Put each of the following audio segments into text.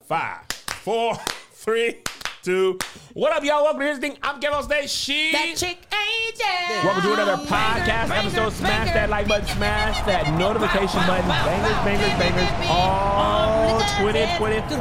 5, 4, 3, 2. What up, y'all? Welcome to Here's the Thing. I'm Kevin on stage. She. That chick Angel. Welcome to another podcast episode. Smash that like button. Smash that notification button. Bangers. All 2020.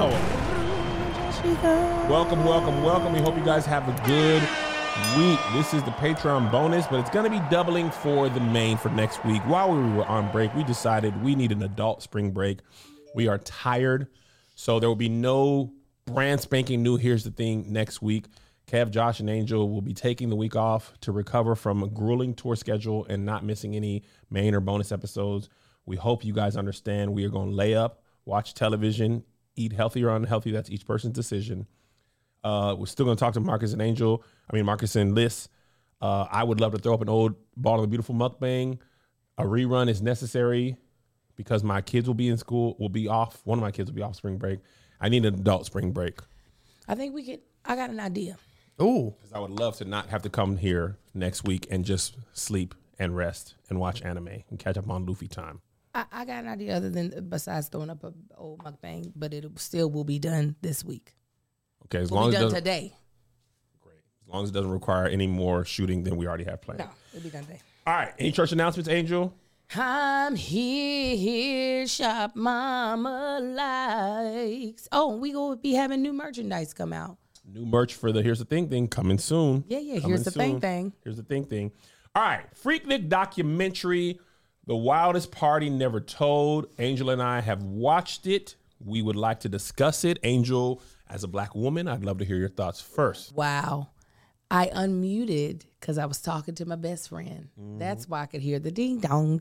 Welcome. We hope you guys have a good week. This is the Patreon bonus, but it's going to be doubling for the main for next week. While we were on break, we decided we need an adult spring break. We are tired, so there will be no brand spanking new Here's the Thing next week. Kev, Josh, and Angel will be taking the week off to recover from a grueling tour schedule and not missing any main or bonus episodes. We hope you guys understand. We are going to lay up, watch television, eat healthy or unhealthy. That's each person's decision. We're still going to talk to Marcus and Liz. I would love to throw up an old Ball of the Beautiful mukbang. A rerun is necessary because my kids will be in school, will be off. One of my kids will be off spring break. I need an adult spring break. I think I got an idea. Ooh. Because I would love to not have to come here next week and just sleep and rest and watch anime and catch up on Luffy time. I got an idea besides throwing up an old mukbang, but it still will be done this week. Okay, as long as it doesn't today. Great. As long as it doesn't require any more shooting than we already have planned. No, it'll be done today. All right. Any church announcements, Angel? I'm here, shop mama likes. Oh, we gonna be having new merchandise come out. New merch for the Here's the Thing coming soon. Yeah. Here's the thing. Here's the thing. All right. Freaknik documentary, The Wildest Party Never Told. Angel and I have watched it. We would like to discuss it. Angel, as a black woman, I'd love to hear your thoughts first. Wow. I unmuted because I was talking to my best friend. That's why I could hear the ding dong.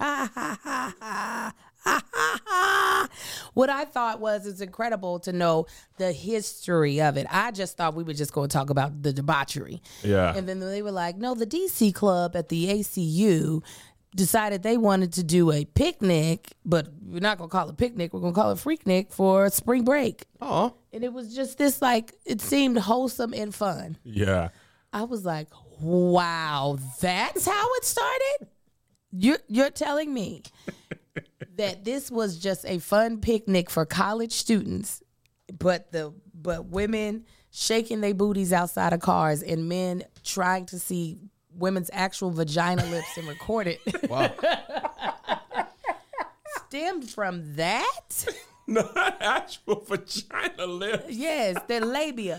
What I thought was it's incredible to know the history of it. I just thought we were just going to talk about the debauchery. Yeah. And then they were like, no, the DC club at the ACU decided they wanted to do a picnic, but we're not going to call it picnic. We're going to call it Freaknik for spring break. Oh. And it was just this, it seemed wholesome and fun. Yeah. I was like, wow, that's how it started? You're telling me that this was just a fun picnic for college students, but women shaking their booties outside of cars and men trying to see women's actual vagina lips and record it. Wow. Stemmed from that? Not actual vagina lips. Yes, their labia.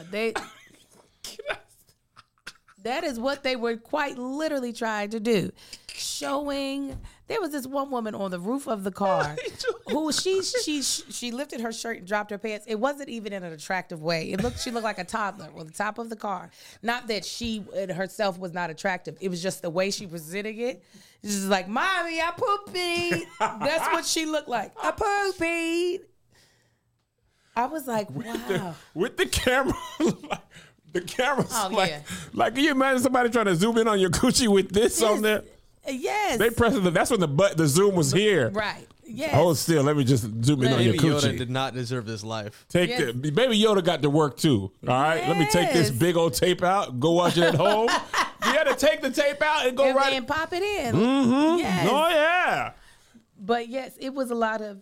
That is what they were quite literally trying to do. Showing, there was this one woman on the roof of the car who she lifted her shirt and dropped her pants. It wasn't even in an attractive way. She looked like a toddler on the top of the car. Not that she herself was not attractive. It was just the way she presented it. She's just like, "Mommy, I pooped." That's what she looked like. I pooped. I was like, wow. With the camera. The camera's yeah. Can you imagine somebody trying to zoom in on your coochie with this on there? Yes. They pressed that's when the zoom was here. Right. Yes. Hold still. Let me just zoom in on your Baby coochie. Yoda did not deserve this life. Baby Yoda got to work too. All right. Yes. Let me take this big old tape out. Go watch it at home. You had to take the tape out and go and pop it in. Mm-hmm. Yes. Oh yeah. But yes, it was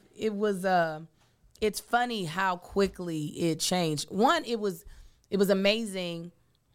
it's funny how quickly it changed. One, it was amazing,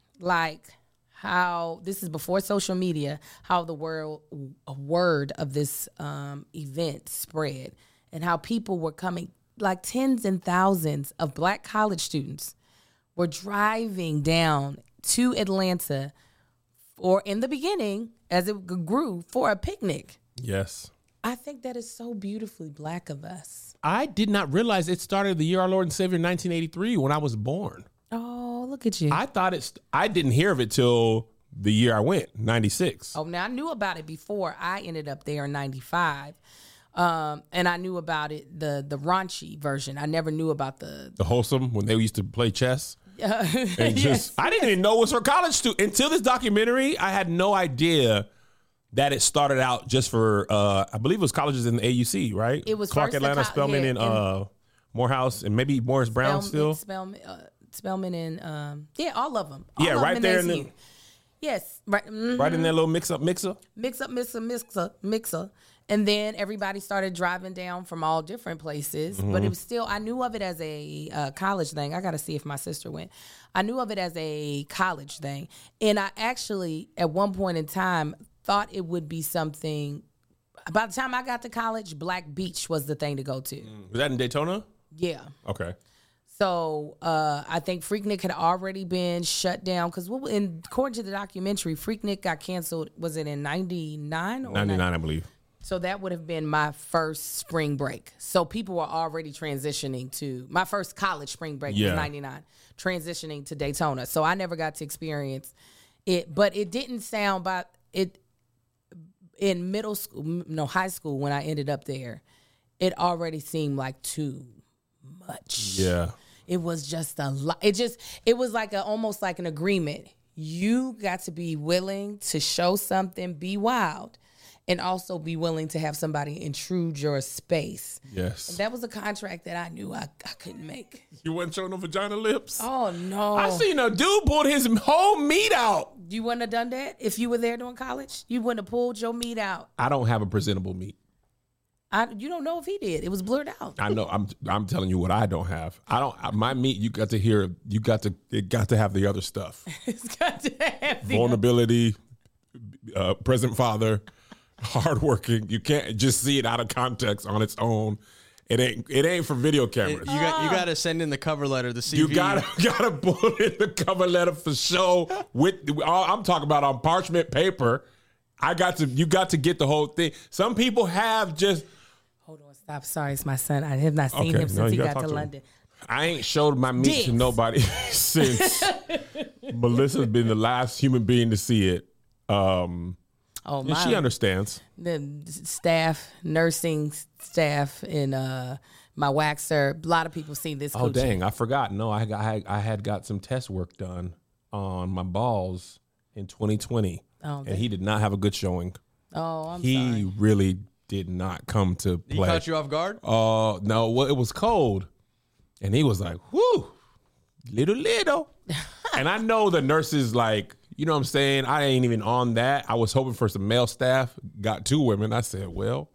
how this is before social media, how the word of this event spread and how people were coming, tens and thousands of black college students were driving down to Atlanta in the beginning, as it grew, for a picnic. Yes. I think that is so beautifully black of us. I did not realize it started the year our Lord and Savior 1983 when I was born. Oh, look at you. I thought I didn't hear of it till the year I went, 96. Oh, now I knew about it before I ended up there in 95. And I knew about it, the raunchy version. I never knew about the wholesome, when they used to play chess. And yes. I didn't even know it was for college students. Until this documentary, I had no idea that it started out just for, I believe it was colleges in the AUC, right? It was Clark first Atlanta, Spelman, and Morehouse, and maybe Morris Brown still. Spelman and, all of them. All right them there in in the... Yes, right. Mm-hmm. Right in that little mixer. Mixer. And then everybody started driving down from all different places. But it was still, I knew of it as a college thing. I got to see if my sister went. I knew of it as a college thing. And I actually, at one point in time, thought it would be something. By the time I got to college, Black Beach was the thing to go to. Was that in Daytona? Yeah. Okay. So I think Freaknik had already been shut down because according to the documentary, Freaknik got canceled. Was it in 99? 99, I believe. So that would have been my first spring break. So people were already transitioning to my first college spring break was 99, transitioning to Daytona. So I never got to experience it, but it didn't sound about it in high school when I ended up there. It already seemed like too much. Yeah. It was just a lot. It was like almost like an agreement. You got to be willing to show something, be wild, and also be willing to have somebody intrude your space. Yes. And that was a contract that I knew I couldn't make. You wasn't showing no vagina lips? Oh, no. I seen a dude pull his whole meat out. You wouldn't have done that if you were there during college? You wouldn't have pulled your meat out? I don't have a presentable meat. You don't know if he did. It was blurred out. I know. I'm telling you what I don't have. My meat. You got to hear. It got to have the other stuff. It's got to have vulnerability, present father, hardworking. You can't just see it out of context on its own. It ain't for video cameras. You got to send in the cover letter, the CV. You gotta put in the cover letter for show. I'm talking about on parchment paper. You got to get the whole thing. Some people have just. Hold on, stop. Sorry, it's my son. I have not seen him since he got to London. I ain't showed my meat to nobody since Melissa's been the last human being to see it. And she understands. The staff, nursing staff, and my waxer. A lot of people seen this. Oh dang! I forgot. No, I had got some test work done on my balls in 2020, and he did not have a good showing. Oh, I'm sorry. He really did not come to play. He caught you off guard? No. Well, it was cold, and he was like, "Whoo, little," and I know the nurses like. You know what I'm saying? I ain't even on that. I was hoping for some male staff. Got 2 women. I said, well,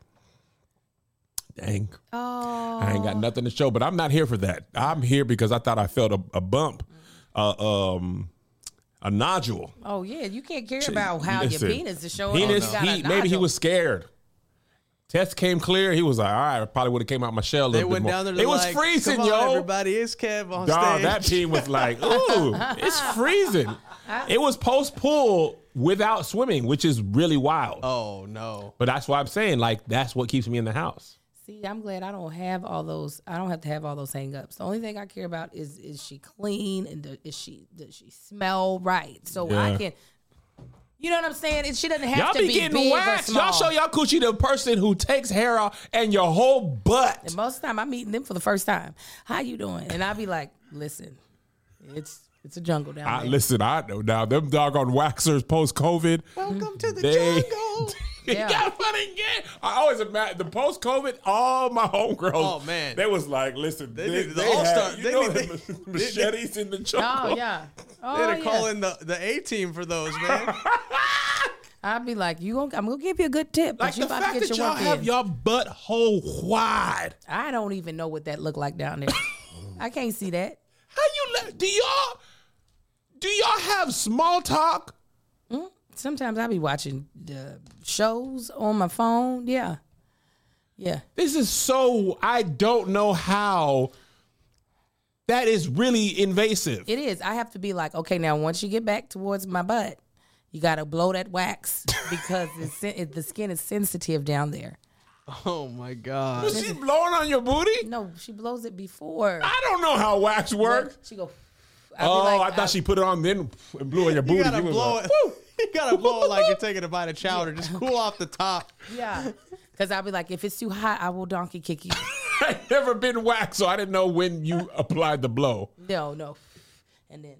dang. Oh. I ain't got nothing to show, but I'm not here for that. I'm here because I thought I felt a bump, a nodule. Oh, yeah. You can't care about how your penis is showing. Maybe he was scared. Test came clear. He was like, all right, I probably would have came out my shell a little bit more. Down there. It was freezing, come on, yo. Everybody, it's Kev on stage. That team was like, ooh, it's freezing. It was post-pool without swimming, which is really wild. Oh, no. But that's why I'm saying, like, that's what keeps me in the house. See, I'm glad I don't have all those. I don't have to have all those hang-ups. The only thing I care about is she clean and does she smell right? So I can... You know what I'm saying? She doesn't have to be big or small. Y'all show y'all coochie the person who takes hair off and your whole butt. And most of the time, I'm meeting them for the first time. How you doing? And I'll be like, listen, it's a jungle down there. Listen, I know now. Them doggone waxers post-COVID. Welcome to the jungle. Yeah. Got funny again. I always imagine the post-COVID, all my homegirls. Oh, man. They was like, listen, they needed the all-star. The machetes in the jungle. Oh, yeah. They had to call in the A-team for those, man. I'd be like, I'm going to give you a good tip. Like but you the about fact to get that your y'all work have in. y'all butthole wide. I don't even know what that looked like down there. I can't see that. How you do y'all have small talk? Sometimes I be watching the shows on my phone. Yeah. This is so, I don't know how that is really invasive. It is. I have to be like, okay, now once you get back towards my butt, you got to blow that wax because the skin is sensitive down there. Oh, my God. Was she blowing on your booty? No, she blows it before. I don't know how wax works. She go. I thought she put it on then and blew on your booty. You gotta blow it. You gotta blow it like you're taking a bite of chowder. Just cool off the top. Yeah. Because I'll be like, if it's too hot, I will donkey kick you. I never been waxed, so I didn't know when you applied the blow. No. And then.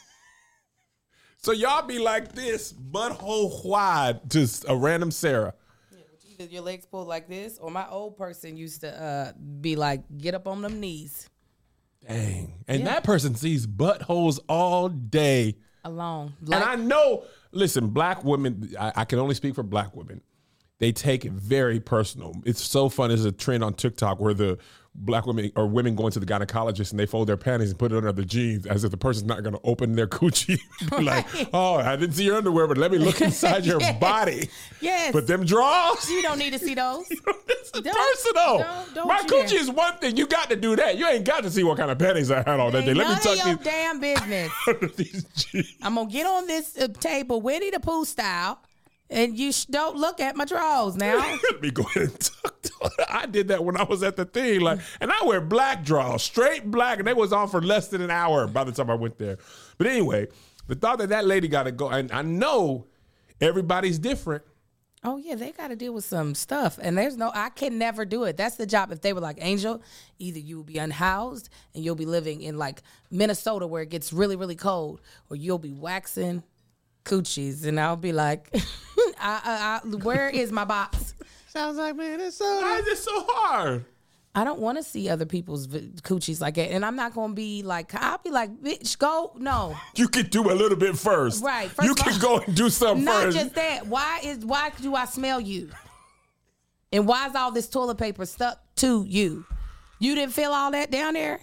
So y'all be like this, butthole wide to a random Sarah. Either your legs pulled like this, or my old person used to be like, get up on them knees. Dang. And that person sees buttholes all day. Alone. And I know, listen, black women, I can only speak for black women. they take it very personal. It's so fun. There's a trend on TikTok where the black women or women going to the gynecologist and they fold their panties and put it under their jeans as if the person's not going to open their coochie. Like, oh, I didn't see your underwear, but let me look inside your body. Yes. But them draws. You don't need to see those. It's personal. Don't My you coochie dare. is one thing. You got to do that. You ain't got to see what kind of panties I had on that day. Ain't Let me none tuck of your these damn business. under these jeans. I'm going to get on this table, Winnie the Pooh style, and you don't look at my drawers now. Let me go ahead and tuck them. I did that when I was at the thing, like, and I wear black draws, straight black, and they was on for less than an hour by the time I went there. But anyway, the thought that lady got to go, and I know everybody's different. Oh, yeah, they got to deal with some stuff. And I can never do it. That's the job. If they were like, Angel, either you will be unhoused and you'll be living in like Minnesota where it gets really, really cold, or you'll be waxing coochies. And I'll be like, where is my box? Sounds like Minnesota. Why is it so hard? I don't want to see other people's coochies like that. And I'm not going to be like, I'll be like, bitch, go. No. You can do a little bit first. Right. First you of all, can go and do something Not first. just that. Why do I smell you? And why is all this toilet paper stuck to you? You didn't feel all that down there?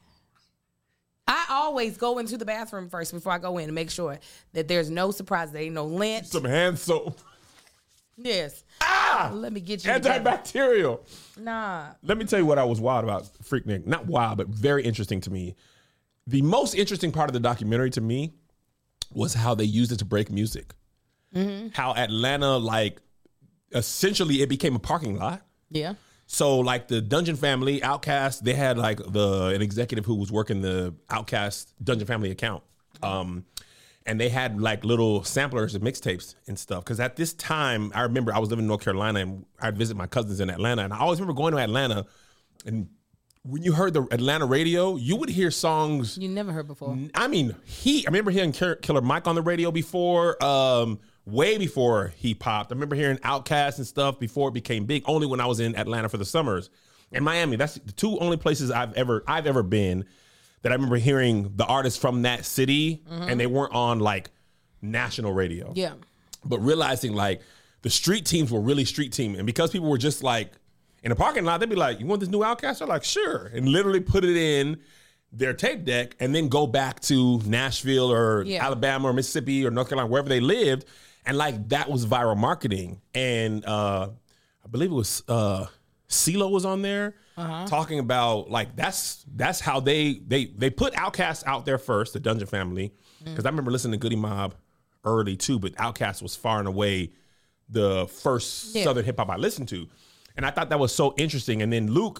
I always go into the bathroom first before I go in to make sure that there's no surprise. There ain't no lint. Some hand soap. Yes. Let me get you together. Antibacterial. Nah. Let me tell you what I was wild about Freaknik. Not wild, but very interesting to me. The most interesting part of the documentary to me was how they used it to break music. Mm-hmm. How Atlanta, like, essentially it became a parking lot. Yeah. So, like, the Dungeon Family, Outkast, they had, like, an executive who was working the Outkast Dungeon Family account. And they had, like, little samplers and mixtapes and stuff. Because at this time, I remember I was living in North Carolina, and I'd visit my cousins in Atlanta. And I always remember going to Atlanta, and when you heard the Atlanta radio, you would hear songs. You never heard before. I mean, I remember hearing Killer Mike on the radio before, way before he popped. I remember hearing Outkast and stuff before it became big, only when I was in Atlanta for the summers. And Miami, that's the two only places I've ever been that I remember hearing the artists from that city, and they weren't on, like, national radio. Yeah. But realizing, like, the street teams were really street team. And because people were just, like, in the parking lot, they'd be like, you want this new Outkast? They're like, sure. And literally put it in their tape deck and then go back to Nashville or Alabama or Mississippi or North Carolina, wherever they lived. And, like, that was viral marketing. And I believe it was CeeLo was on there talking about, like, that's how they put Outkast out there first, the Dungeon Family. Because I remember listening to Goody Mob early, too, but Outkast was far and away the first Southern hip-hop I listened to. And I thought that was so interesting. And then Luke,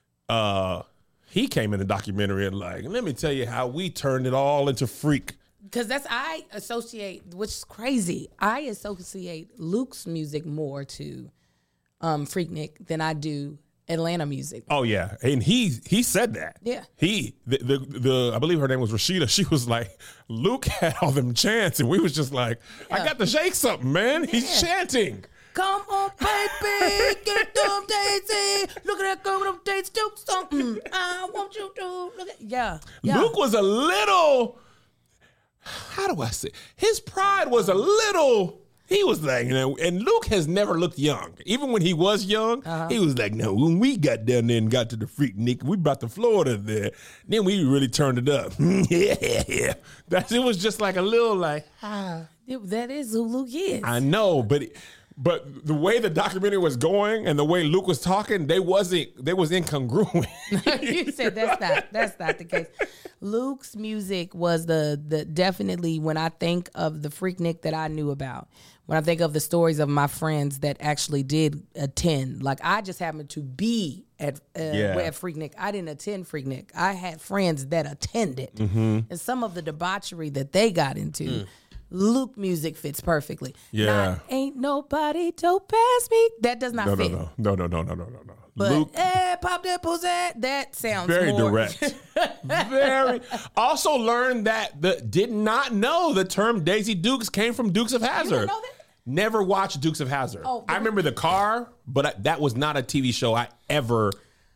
he came in the documentary and, like, let me tell you how we turned it all into Freak. Because I associate, which is crazy, I associate Luke's music more to Freaknik than I do Atlanta music. Oh yeah, and he said that. Yeah. The I believe her name was Rashida. She was like, Luke had all them chants, and we was just like, I got to shake something, man. He's chanting. Come on, baby, get them daisy. Look at that girl with them daisies, do something. I want you to look at. Yeah. Luke was a little. How do I say? His pride was a little. He was like, you know, and Luke has never looked young. Even when he was young, he was like, no, when we got down there and got to the Freaknik, we brought the Florida there. Then we really turned it up. Yeah. It was just like a little like, That is who Luke is. I know, but the way the documentary was going and the way Luke was talking, they was incongruent. You said that's not the case. Luke's music was the definitely, when I think of the Freaknik that I knew about, when I think of the stories of my friends that actually did attend, like I just happened to be at Freaknik. I didn't attend Freaknik. I had friends that attended, and some of the debauchery that they got into. Luke music fits perfectly. Yeah. Ain't nobody dope past me. That does not fit. No. But Luke, pop that pussy. That sounds very more direct. Very. Also learned did not know the term Daisy Dukes came from Dukes of Hazzard. You didn't know that? Never watched Dukes of Hazzard. Oh, I remember The Car, but that was not a TV show I ever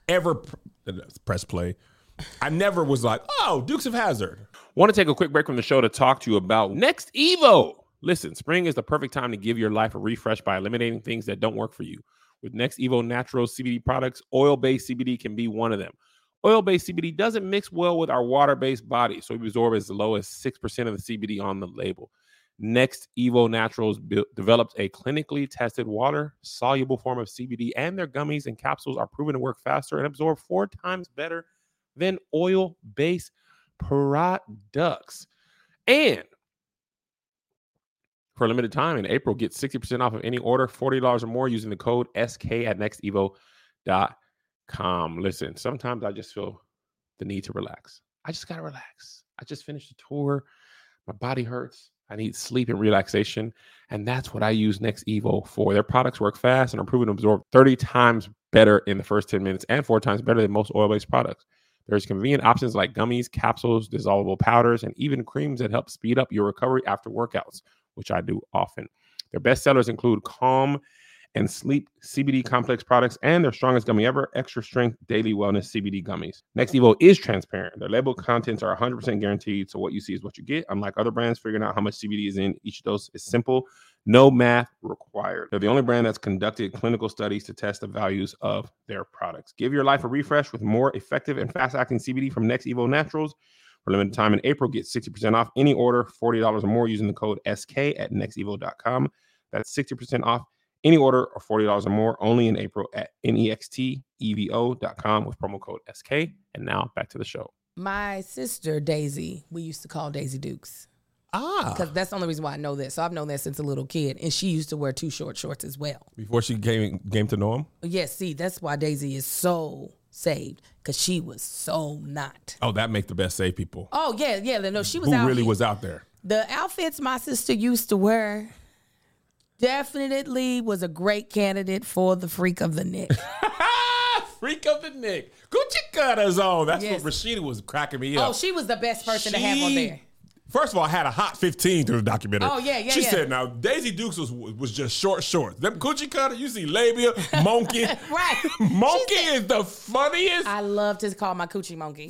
press play. I never was like, oh, Dukes of Hazzard. Want to take a quick break from the show to talk to you about Next Evo. Listen, spring is the perfect time to give your life a refresh by eliminating things that don't work for you. With Next Evo Naturals CBD products, oil-based CBD can be one of them. Oil-based CBD doesn't mix well with our water-based body, so we absorb as low as 6% of the CBD on the label. Next Evo Naturals developed a clinically tested water-soluble form of CBD, and their gummies and capsules are proven to work faster and absorb 4 times better than oil-based products. And for a limited time in April, get 60% off of any order, $40 or more, using the code SK at nextevo.com. Listen, sometimes I just feel the need to relax. I just got to relax. I just finished a tour. My body hurts. I need sleep and relaxation. And that's what I use Next Evo for. Their products work fast and are proven to absorb 30 times better in the first 10 minutes and 4 times better than most oil-based products. There's convenient options like gummies, capsules, dissolvable powders, and even creams that help speed up your recovery after workouts, which I do often. Their best sellers include Calm and Sleep CBD complex products, and their strongest gummy ever, Extra Strength Daily Wellness CBD gummies. Next Evo is transparent. Their label contents are 100% guaranteed, so what you see is what you get. Unlike other brands, figuring out how much CBD is in each dose is simple. No math required. They're the only brand that's conducted clinical studies to test the values of their products. Give your life a refresh with more effective and fast-acting CBD from Next Evo Naturals. For limited time in April, get 60% off any order, $40 or more, using the code SK at nextevo.com. That's 60% off any order or $40 or more, only in April at nextevo.com with promo code SK. And now back to the show. My sister, Daisy, we used to call Daisy Dukes. Because that's the only reason why I know this. So I've known that since a little kid. And she used to wear too short shorts as well. Before she came to know him? Yes, see, that's why Daisy is so saved. Because she was so not. Oh, that make the best saved people. Oh, yeah. No, she was Who out really here. was out there? The outfits my sister used to wear definitely was a great candidate for the freak of the Nick. Freak of the Nick. Gucci cutters on. That's Yes. what Rashida was cracking me up. Oh, she was the best person to have on there. First of all, I had a hot 15 through the documentary. Oh, yeah. She said, now, Daisy Dukes was just short shorts. Them coochie cutter, you see labia, monkey. Right. Monkey is the funniest. I love to call my coochie monkey.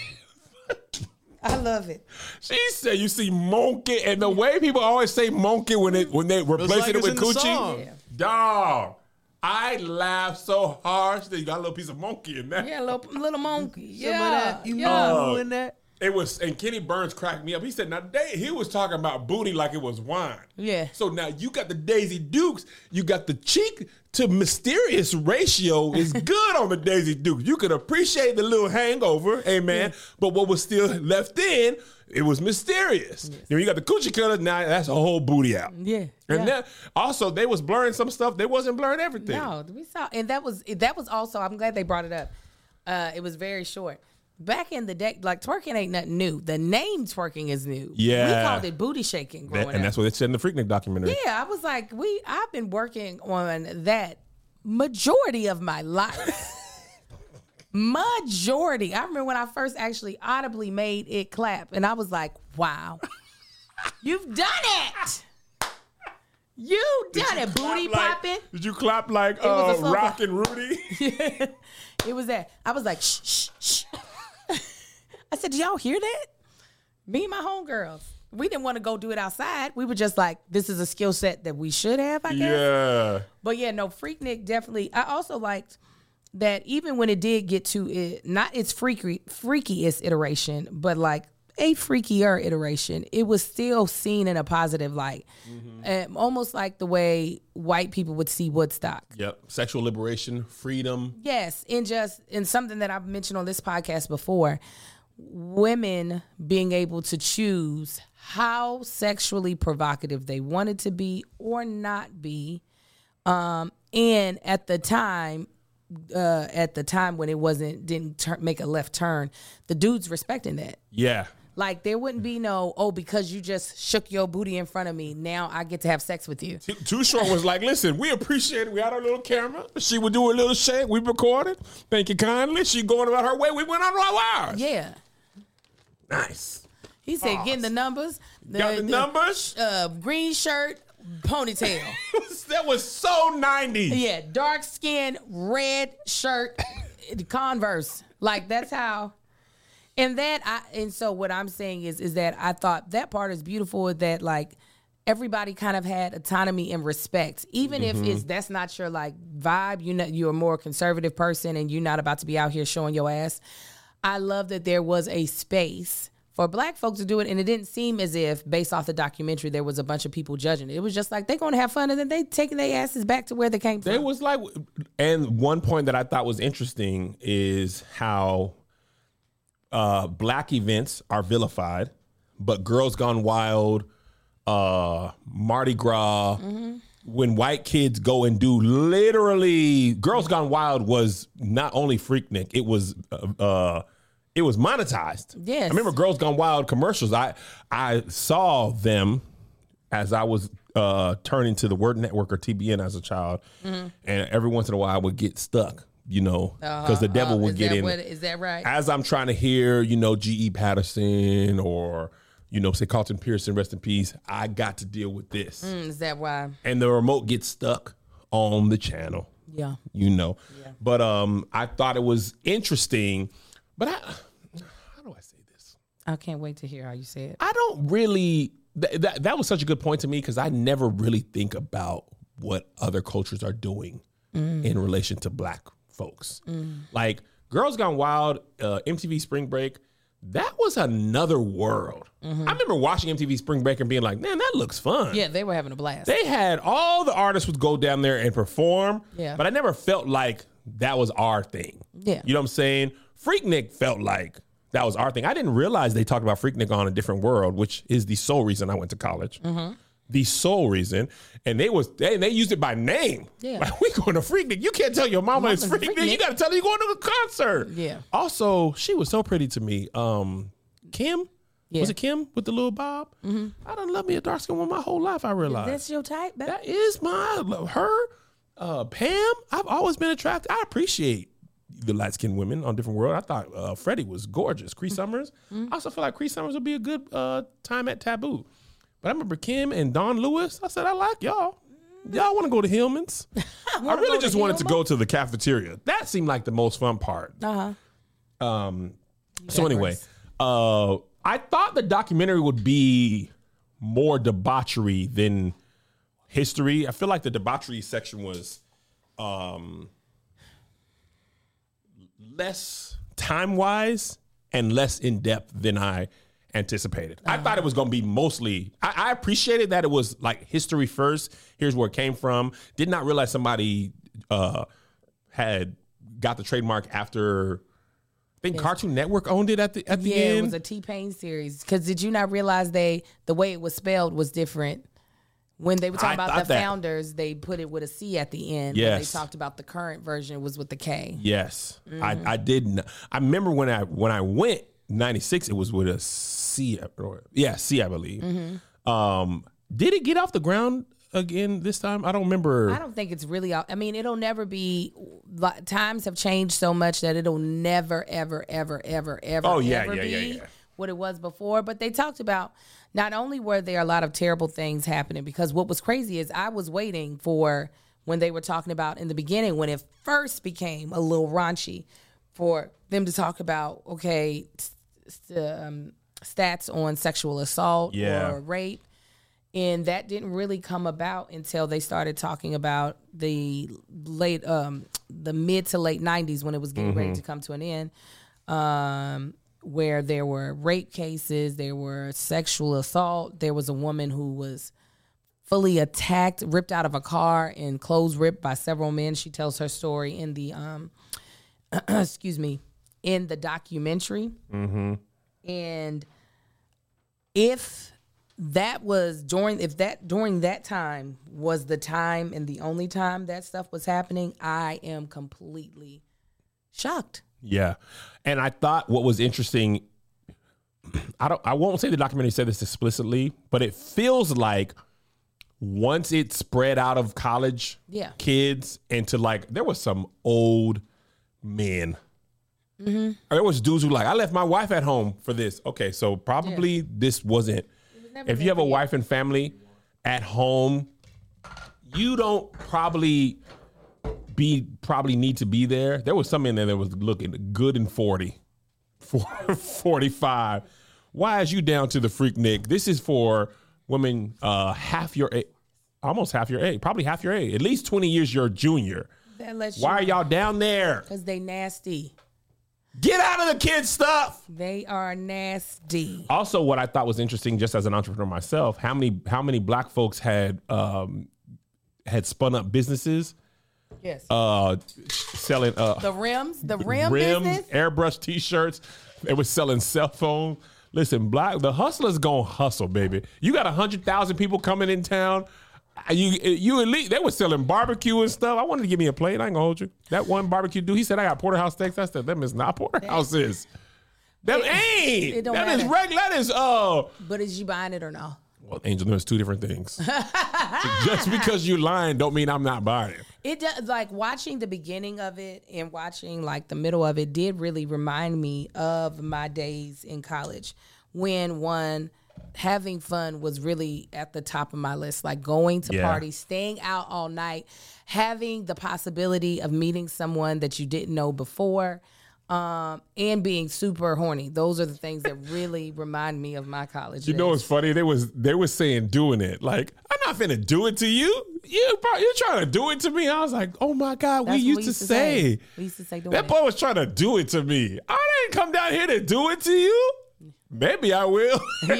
I love it. She said, you see monkey, and the way people always say monkey when they replace it with coochie. Yeah. Dog, I laughed so hard. She said, you got a little piece of monkey in there. Yeah, little monkey. Some of Yeah. that, you yeah. know, in that. It was, and Kenny Burns cracked me up. He said, now, he was talking about booty like it was wine. Yeah. So now you got the Daisy Dukes, you got the cheek to mysterious ratio is good on the Daisy Dukes. You could appreciate the little hangover, amen, but what was still left in, it was mysterious. Yes. You know, you got the coochie cutter, now that's a whole booty out. Yeah. And yeah. then also they was blurring some stuff. They wasn't blurring everything. No, we saw, and that was also. I'm glad they brought it up. It was very short. Back in the day, like twerking ain't nothing new. The name twerking is new. Yeah. We called it booty shaking growing up. And that's what they said in the Freaknik documentary. Yeah, I was like, I've been working on that majority of my life. Majority. I remember when I first actually audibly made it clap, and I was like, wow, you've done it. You done it, booty popping. Did you clap like was a slow Rock and Rudy? It was that. I was like, shh, shh, shh. I said, do y'all hear that? Me and my homegirls. We didn't want to go do it outside. We were just like, this is a skill set that we should have, I guess. Yeah. But yeah, no, Freaknik definitely. I also liked that even when it did get to it, not its freakiest iteration, but like a freakier iteration, it was still seen in a positive light. Almost like the way white people would see Woodstock. Yep. Sexual liberation, freedom. Yes, in something that I've mentioned on this podcast before, women being able to choose how sexually provocative they wanted to be or not be, and at the time when it didn't make a left turn, the dudes respecting that. Yeah. Like there wouldn't be no, because you just shook your booty in front of me, now I get to have sex with you. Too Short was like, listen, we appreciate it. We had our little camera. She would do a little shake. We recorded. Thank you kindly. She going about her way. We went on our wires. Yeah. Nice. He said, getting the numbers. Got the numbers? Green shirt, ponytail. That was so 90s. Yeah, dark skin, red shirt, Converse. Like that's how. And so what I'm saying is that I thought that part is beautiful. That like everybody kind of had autonomy and respect, even if that's not your like vibe. You know, you're a more conservative person and you're not about to be out here showing your ass. I love that there was a space for Black folks to do it, and it didn't seem as if, based off the documentary, there was a bunch of people judging it. It was just like they're going to have fun, and then they taking their asses back to where they came from. It was like, and one point that I thought was interesting is how Black events are vilified, but Girls Gone Wild, Mardi Gras, when white kids go and do literally, Girls Gone Wild was not only Freaknik, it was monetized. Yes. I remember Girls Gone Wild commercials. I saw them as I was turning to the Word Network or TBN as a child, and every once in a while I would get stuck, you know, because the devil would get in. Is that right? As I'm trying to hear, you know, G.E. Patterson or, you know, say Carlton Pearson, rest in peace, I got to deal with this. Is that why? And the remote gets stuck on the channel. Yeah. You know. Yeah. But I thought it was interesting. But how do I say this? I can't wait to hear how you say it. I don't really, that was such a good point to me because I never really think about what other cultures are doing in relation to Black folks. Like Girls Gone Wild, MTV Spring Break, that was another world. I remember watching MTV Spring Break and being like, man, that looks fun. Yeah, they were having a blast. They had all the artists would go down there and perform, Yeah. but I never felt like that was our thing. Yeah. You know what I'm saying? Freaknik felt like that was our thing. I didn't realize they talked about Freaknik on A Different World, which is the sole reason I went to college. The sole reason. And they used it by name. Yeah. Like, we going to Freaknik. You can't tell your mama it's Mama's Freaknik. Freaknik. You got to tell her you're going to a concert. Yeah. Also, she was so pretty to me. Kim? Yeah. Was it Kim with the little bob? I done loved me a dark skin woman my whole life, I realized. That's your type, baby? That is her. Pam, I've always been attracted. I appreciate the light-skinned women on Different World. I thought Freddie was gorgeous. Cree Summers. I also feel like Cree Summers would be a good time at Taboo. But I remember Kim and Don Lewis. I said, I like y'all. Y'all want to go to Hillman's? I really just wanted to go to the cafeteria. That seemed like the most fun part. So anyway, I thought the documentary would be more debauchery than history. I feel like the debauchery section was less time-wise and less in-depth than I anticipated. I thought it was going to be mostly, I appreciated that it was like history first. Here's where it came from. Did not realize somebody had got the trademark after, I think Cartoon Network owned it at the end. It was a T-Pain series. Because did you not realize the way it was spelled was different? When they were talking about the founders, they put it with a C at the end. Yes. When they talked about the current version was with the K. Yes. I didn't. I remember when I went, 96, it was with a C. C, I believe. Did it get off the ground again this time? I don't remember. I don't think it's really, I mean, it'll never be, times have changed so much that it'll never, ever, ever, ever, ever, be what it was before. But they talked about, not only were there a lot of terrible things happening, because what was crazy is I was waiting for when they were talking about in the beginning, when it first became a little raunchy, for them to talk about, okay, stats on sexual assault or rape. And that didn't really come about until they started talking about the mid to late 90s, when it was getting ready to come to an end, where there were rape cases, there were sexual assault. There was a woman who was fully attacked, ripped out of a car, and clothes ripped by several men. She tells her story in the in the documentary. And if that was during that time was the time and the only time that stuff was happening, I am completely shocked. Yeah. And I thought what was interesting, I won't say the documentary said this explicitly, but it feels like once it spread out of college kids into like, there was some old men. Or there was dudes who like, I left my wife at home for this. Okay, so probably this wasn't. If you have a wife and family at home, you don't probably need to be there. There was some in there that was looking good in 45. Why is you down to the Freaknik? This is for women half your age, almost half your age, probably half your age, at least 20 years your junior. That lets Why are y'all down there? Because they nasty. Get out of the kids' stuff. They are nasty. Also, what I thought was interesting, just as an entrepreneur myself, how many black folks had spun up businesses. Yes. Selling the rim business? airbrush T-shirts. They were selling cell phones. Listen, the hustlers gonna hustle, baby. You got 100,000 people coming in town. You elite. They were selling barbecue and stuff. I wanted to give me a plate. I ain't gonna hold you. That one barbecue dude, he said I got porterhouse steaks. I said them is not porterhouses. Them ain't. It don't That matter. is regular. That is But is you buying it or no? Well, Angel, there's two different things. Just because you lying don't mean I'm not buying it. It does, like watching the beginning of it and watching like the middle of it did really remind me of my days in college when having fun was really at the top of my list, like going to parties, staying out all night, having the possibility of meeting someone that you didn't know before, and being super horny. Those are the things that really remind me of my college You days. know what's funny? They were saying doing it. Like, I'm not finna do it to you. You're trying to do it to me. I was like, oh my God, That's we what used to say. We used to say doing That it. boy was trying to do it to me. I didn't come down here to do it to you. Maybe I will.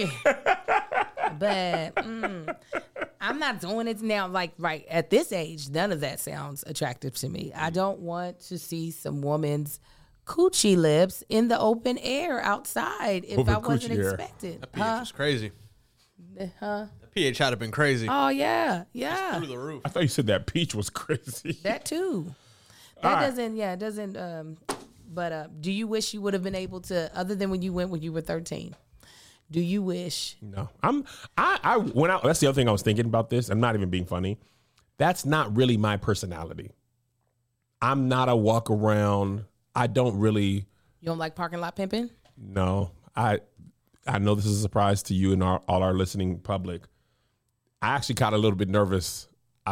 But I'm not doing it now. Like right at this age, none of that sounds attractive to me. I don't want to see some woman's coochie lips in the open air outside if Open I wasn't coochie air. expected. That pH was crazy. Huh? The pH had to been crazy. Oh yeah, yeah. Through the roof. I thought you said that peach was crazy. That too. All right. It doesn't. But do you wish you would have been able to, other than when you went when you were 13? Do you wish? No, I went out. That's the other thing I was thinking about this. I'm not even being funny. That's not really my personality. I'm not a walk around. I don't really. You don't like parking lot pimping? No, I know this is a surprise to you and all our listening public. I actually got a little bit nervous.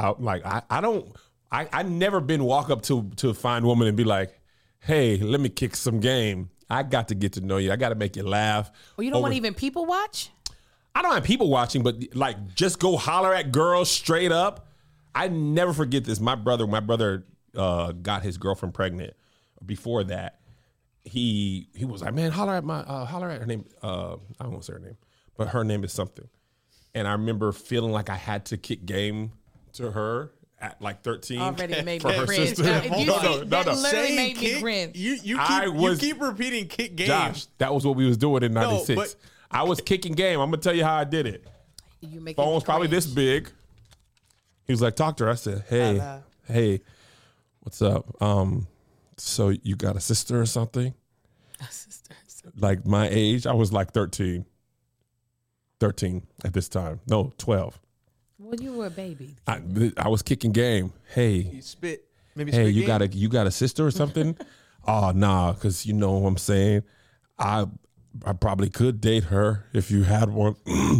I never been walk up to a fine woman and be like, hey, let me kick some game. I got to get to know you. I got to make you laugh. Or you don't want to even people watch? I don't have people watching, but like just go holler at girls straight up. I never forget this. My brother got his girlfriend pregnant. Before that, he was like, man, holler at her name. I don't want to say her name, but her name is something. And I remember feeling like I had to kick game to her at like 13. Already made for me her cringe. sister. That literally Saying made me kick, cringe. you keep repeating kick game. Josh, that was what we was doing in 96. but- I was kicking game. I'm going to tell you how I did it. You make Phone was probably this big. He was like, talk to her. I said, hey, what's up? So you got a sister or something? Like my age? I was like 13. 13 at this time. No, 12. Well, you were a baby. I was kicking game. Hey, You spit. Maybe hey, spit you game? got a sister or something? Oh, nah, because you know what I'm saying? I probably could date her if you had one.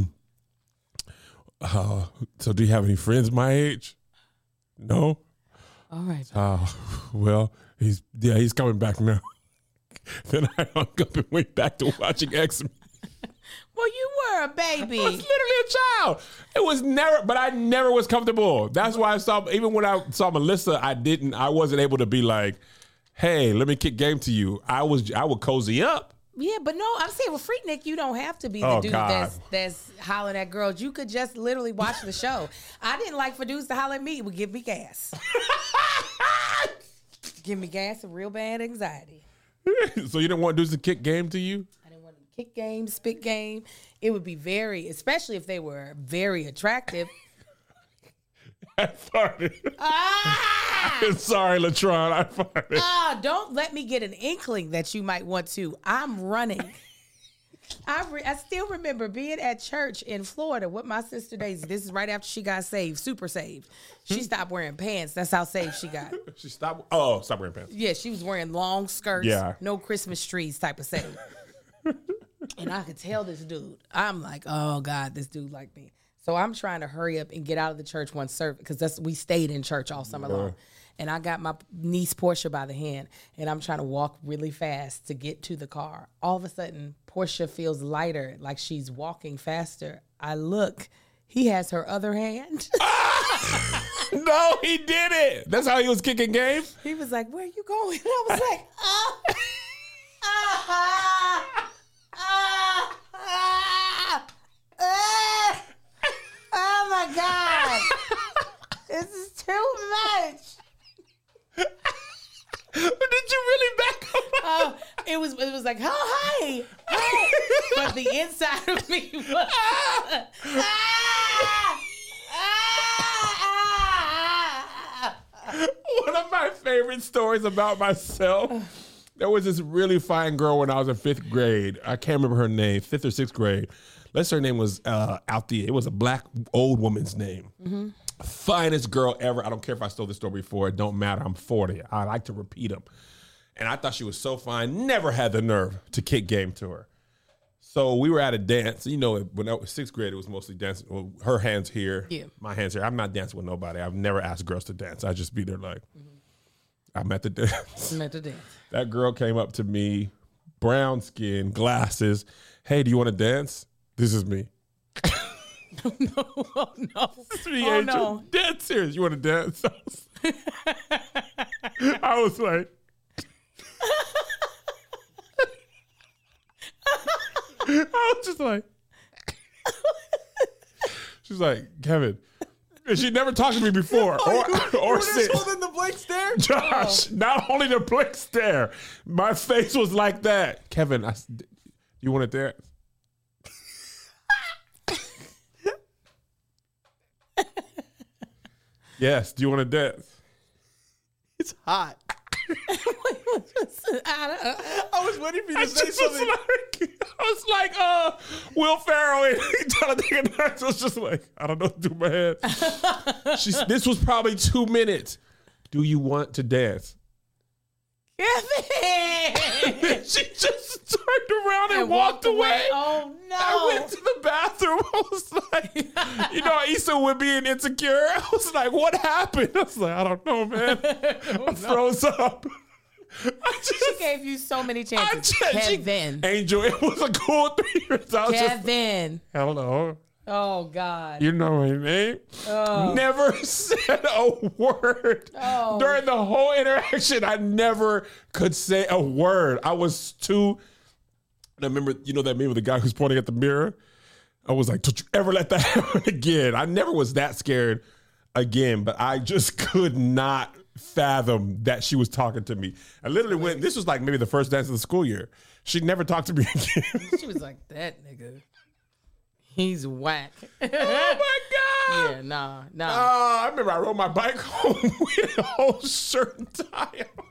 So do you have any friends my age? No? All right. Well, he's coming back now. Then I hung up and went back to watching X-Men. Well, you were a baby. I was literally a child. It was never, but I never was comfortable. That's why even when I saw Melissa, I wasn't able to be like, hey, let me kick game to you. I would cozy up. Yeah, but no, I'm saying with Freaknik, you don't have to be the Oh, dude God. that's hollering at girls. You could just literally watch the show. I didn't like for dudes to holler at me. It would give me gas. Give me gas and real bad anxiety. So you didn't want dudes to kick game to you? I didn't want to kick game, spit game. It would be especially if they were very attractive. I farted. Ah! I'm sorry, Latron. I farted. Don't let me get an inkling that you might want to. I'm running. I still remember being at church in Florida with my sister Daisy. This is right after she got saved, super saved. She stopped wearing pants. That's how saved she got. She stopped. Oh, stop wearing pants. Yeah, she was wearing long skirts, Yeah. no Christmas trees type of saved. And I could tell this dude. I'm like, oh God, this dude like me. So I'm trying to hurry up and get out of the church one service because we stayed in church all summer long. And I got my niece Portia by the hand, and I'm trying to walk really fast to get to the car. All of a sudden, Portia feels lighter, like she's walking faster. I look, he has her other hand. No, he did it. That's how he was kicking game. He was like, where are you going? I was like, oh my God. This is too much. Did you really back up? It was like, oh, hi. But the inside of me was... One of my favorite stories about myself, there was this really fine girl when I was in 5th grade. I can't remember her name, 5th or 6th grade. Let's say her name was Althea. It was a black old woman's name. Mm-hmm. Finest girl ever. I don't care if I stole this story before. It don't matter. I'm 40. I like to repeat them. And I thought she was so fine. Never had the nerve to kick game to her. So we were at a dance. You know, when I was 6th grade, it was mostly dancing. Well, her hands here, my hands here. I'm not dancing with nobody. I've never asked girls to dance. I just be there like, I'm at the dance. I'm at the dance. That girl came up to me, brown skin, glasses. Hey, do you want to dance? This is me. Oh, no. This is me, Angel. No. Dead serious. You want to dance? I was like, I was just like, she's like, Kevin. And she never talked to me before or since. Holding the blank stare? Josh, not only the blank stare, my face was like that. Kevin, you want to dance? Yes, do you want to dance? It's hot. I was waiting for you to say something. I was like, Will Ferrell and Jonathan Knight. I was just like, I don't know what to do with my head. This was probably 2 minutes. Do you want to dance? Kevin! She just turned around and walked away. Oh, no. I went to the bathroom. I was like, you know, Issa would be in Insecure. I was like, what happened? I was like, I don't know, man. I froze up. She gave you so many chances. Kevin. Angel, it was a cool 3 years. I was Kevin. Just, hello. Oh, God. You know my name. Oh. Never said a word. Oh. During the whole interaction, I never could say a word. I was too... And I remember, you know that meme with the guy who's pointing at the mirror? I was like, don't you ever let that happen again. I never was that scared again, but I just could not fathom that she was talking to me. I literally went, this was like maybe the first dance of the school year. She never talked to me again. She was like, that nigga, he's whack. Oh my God. Yeah, nah. I remember I rode my bike home with a whole shirt and tie on.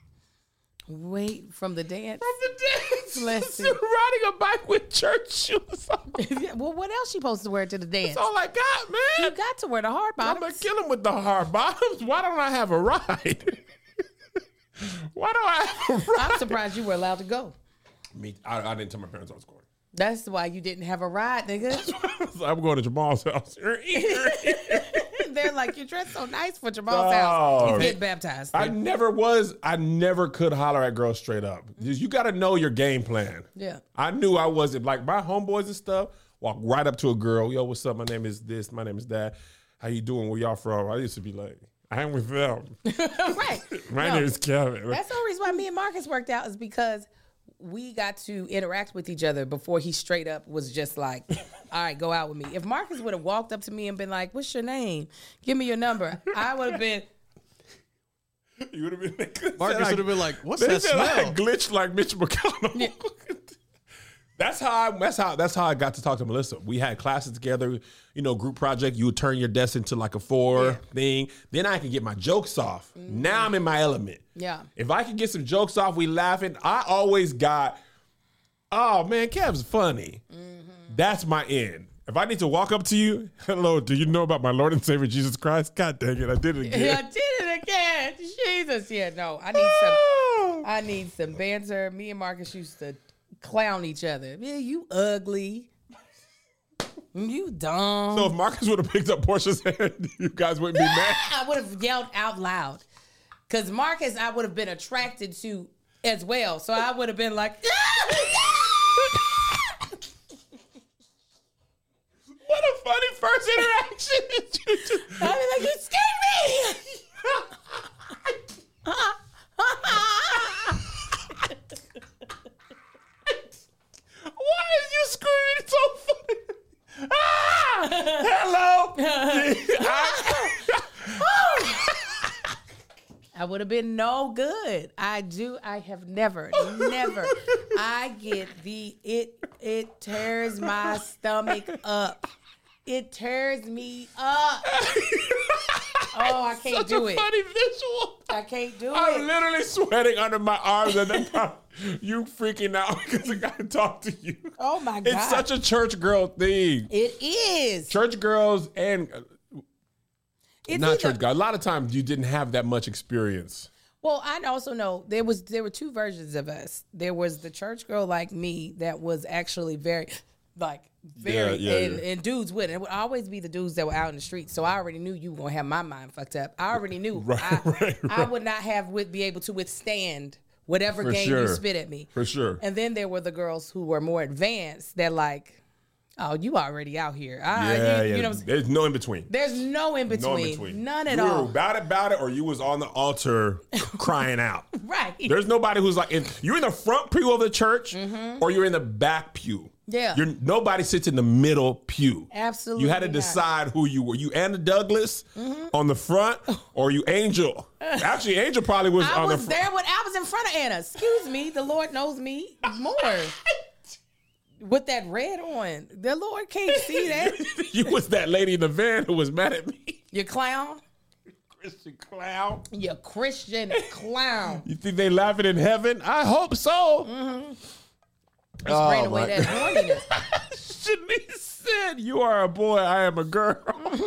Wait, from the dance? From the dance. Listen. Riding a bike with church shoes on. Well, what else you supposed to wear to the dance? That's all I got, man. You got to wear the hard I'm bottoms. going to kill him with the hard bottoms. Why don't I have a ride? Why don't I have a ride? I'm surprised you were allowed to go. I didn't tell my parents I was going. That's why you didn't have a ride, nigga. I'm going to Jamal's house. They're like, you dressed so nice for Jamal's house. He's getting baptized. I never could holler at girls straight up. You got to know your game plan. Yeah. I knew I wasn't, like my homeboys and stuff, walk right up to a girl. Yo, what's up? My name is this. My name is that. How you doing? Where y'all from? I used to be like, I'm with them. Right. My name is Kevin. That's the only reason why me and Marcus worked out is because we got to interact with each other before he straight up was just like, all right, go out with me. If Marcus would have walked up to me and been like, what's your name? Give me your number. I would have been. You would have been. Marcus would have been like, what's that smell? I glitched like Mitch McConnell. Yeah. That's how I got to talk to Melissa. We had classes together, group project. You would turn your desk into like a 4 thing. Then I can get my jokes off. Mm-hmm. Now I'm in my element. Yeah. If I can get some jokes off, we laughing. I always got, oh man, Kev's funny. Mm-hmm. That's my end. If I need to walk up to you, hello, do you know about my Lord and Savior Jesus Christ? God dang it, I did it again. I did it again. Jesus. Yeah, no, I need some banter. Me and Marcus used to clown each other. Yeah, you ugly. You dumb. So if Marcus would have picked up Portia's hand, you guys wouldn't be mad? I would have yelled out loud. Because Marcus, I would have been attracted to as well. So I would have been like, first interaction. I'd be like, you scared me. Why is you screaming so funny? Hello. I would have been no good. I have never. I get it tears my stomach up. It tears me up. Oh, I can't do it. Funny visual. I can't do I'm it. literally sweating under my arms and then you freaking out because I got to talk to you. Oh my God. It's such a church girl thing. It is. Church girls and It's not either- church girls. A lot of times you didn't have that much experience. Well, I also know there were two versions of us. There was the church girl like me that was actually very and dudes would. It would always be the dudes that were out in the streets. So I already knew you were gonna have my mind fucked up. I already knew I would not be able to withstand whatever game you spit at me. For sure. And then there were the girls who were more advanced that like, oh, you already out here. You know what I'm saying? There's no in between. There's no in between. None at you all. were about it, or you was on the altar crying out. Right. There's nobody who's like, you're in the front pew of the church, or you're in the back pew. Yeah. Nobody sits in the middle pew. Absolutely You had to not. decide who you were. You Anna Douglas on the front, or you Angel. Actually, Angel probably was I on the was front. there when I was in front of Anna. Excuse me, the Lord knows me more. With that red on, the Lord can't see that. You was that lady in the van who was mad at me. You clown. Christian clown. You Christian clown. You think they laughing in heaven? I hope so. He's spraying away that horniness. Shanice said, "You are a boy, I am a girl."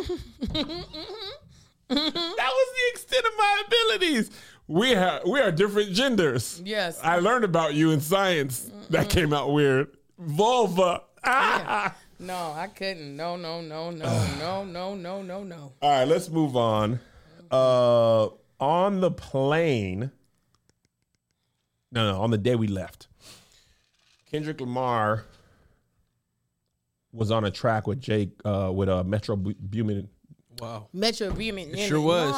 That was the extent of my abilities. We are different genders. Yes. I learned about you in science. That came out weird. Vulva. Yeah. No, I couldn't. No. All right, let's move on. On the plane. No, on the day we left, Kendrick Lamar was on a track with Metro Boomin. Wow. Metro Boomin. It sure was.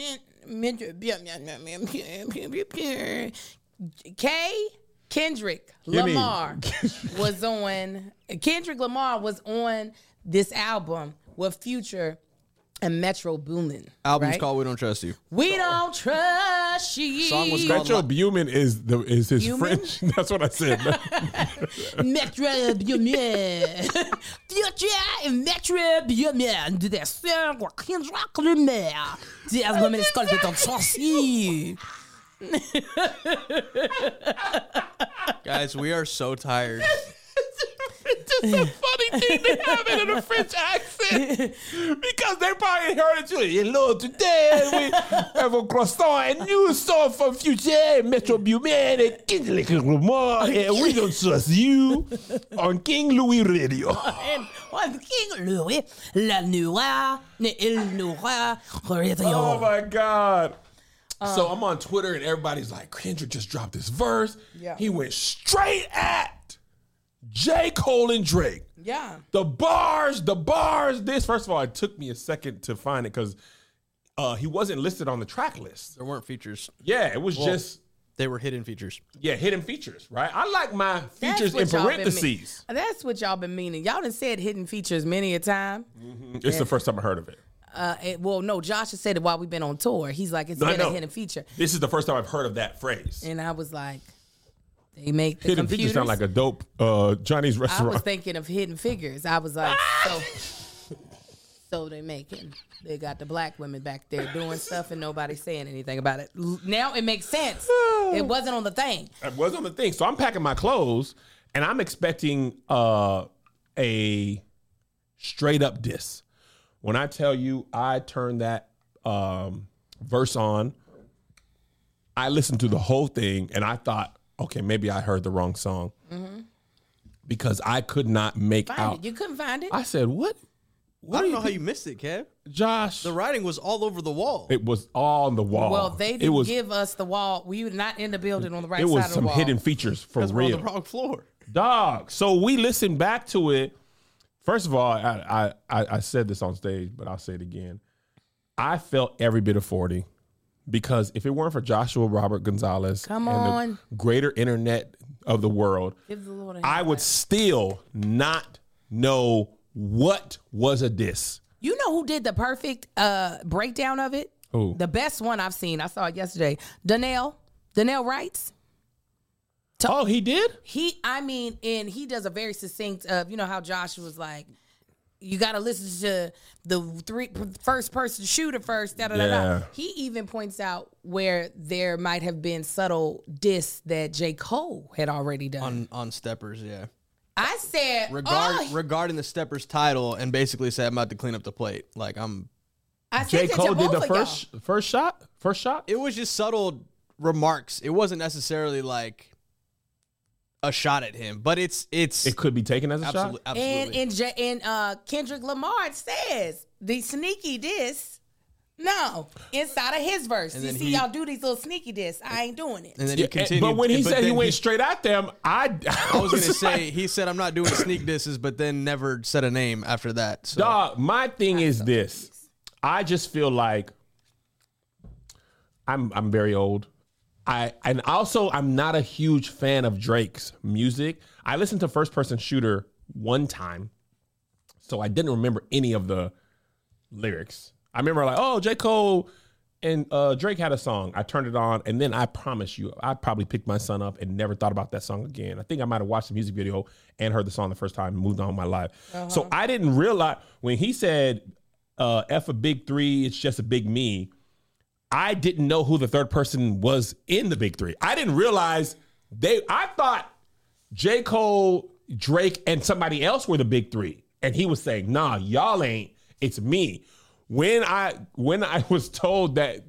Kendrick Lamar was on. Kendrick Lamar was on this album with Future and Metro Boomin. Album's right? called "We Don't Trust You." We Don't Trust You. Song was called Metro Boomin is his Boomin? French. That's what I said. Metro Boomin. Future and Metro Boomin. Du dessin của Kendrick Lamar. Det albumet ska Vi Don't Trust You. Guys, we are so tired. It's just a funny thing to have it in a French accent because they probably heard it too. Hello, today we have a croissant and new song from Future, Metro Boomin, and Kendrick Lamar, and We Don't Trust You on King Louis Radio. On King Louis, la noire, il noire, Oh my God. So I'm on Twitter and everybody's like, Kendrick just dropped this verse. Yeah. He went straight at J. Cole and Drake. Yeah. The bars, this. First of all, it took me a second to find it because he wasn't listed on the track list. There weren't features. Yeah, it was just, They were hidden features. hidden features, right? I like my That's features what in y'all been parentheses. That's what y'all been meaning. Y'all done said hidden features many a time. It's the first time I heard of it. Well, no, Josh has said it while we've been on tour. He's like, it's No, I been a know. hidden feature. This is the first time I've heard of that phrase. And I was like, they make the Hidden computers. features sound like a dope Chinese I restaurant. was thinking of Hidden Figures. I was like, so they got the black women back there doing stuff and nobody's saying anything about it. Now it makes sense. It wasn't on the thing. It was on the thing. So I'm packing my clothes and I'm expecting a straight up diss. When I tell you I turned that verse on, I listened to the whole thing and I thought, okay, maybe I heard the wrong song. Because I could not make Find out. it. You couldn't find it. I said, what? I don't know how you missed it, Kev. Josh. The writing was all over the wall. It was all on the wall. Well, they It didn't was, give us the wall. We were not in the building on the right it side was of the some wall. hidden features for Because we're on real. the wrong floor. Dog. So we listened back to it First of all, I said this on stage, but I'll say it again. I felt every bit of 40 because if it weren't for Joshua Robert Gonzalez the greater internet of the world, I would still not know what was a diss. You know who did the perfect breakdown of it? Who? The best one I've seen. I saw it yesterday. Donnell Wrights. Oh, he did? And he does a very succinct of, you know how Josh was like, you got to listen to the first person shooter first. Da, da, da, da. He even points out where there might have been subtle diss that J. Cole had already done. On Steppers, yeah. I said, regarding the Steppers title, and basically said, I'm about to clean up the plate. Like, J. Cole did the first shot? First shot? It was just subtle remarks. It wasn't necessarily like a shot at him, but it could be taken as a shot. Absolutely. And Kendrick Lamar says the sneaky diss. No, inside of his verse. You see, y'all do these little sneaky diss. I ain't doing it. And then he continued. But when he said he went straight at them, I was going to say, he said, I'm not doing sneak disses, but then never said a name after that. So. Dog, my thing is this. I just feel like I'm very old. I'm not a huge fan of Drake's music. I listened to First Person Shooter one time, so I didn't remember any of the lyrics. I remember like, oh, J. Cole and Drake had a song. I turned it on, and then I promise you, I probably picked my son up and never thought about that song again. I think I might have watched the music video and heard the song the first time and moved on with my life. Uh-huh. So I didn't realize when he said, F a big three, it's just a big me, I didn't know who the third person was in the big three. I didn't realize I thought J. Cole, Drake, and somebody else were the big three. And he was saying, nah, y'all ain't, it's me. When I was told that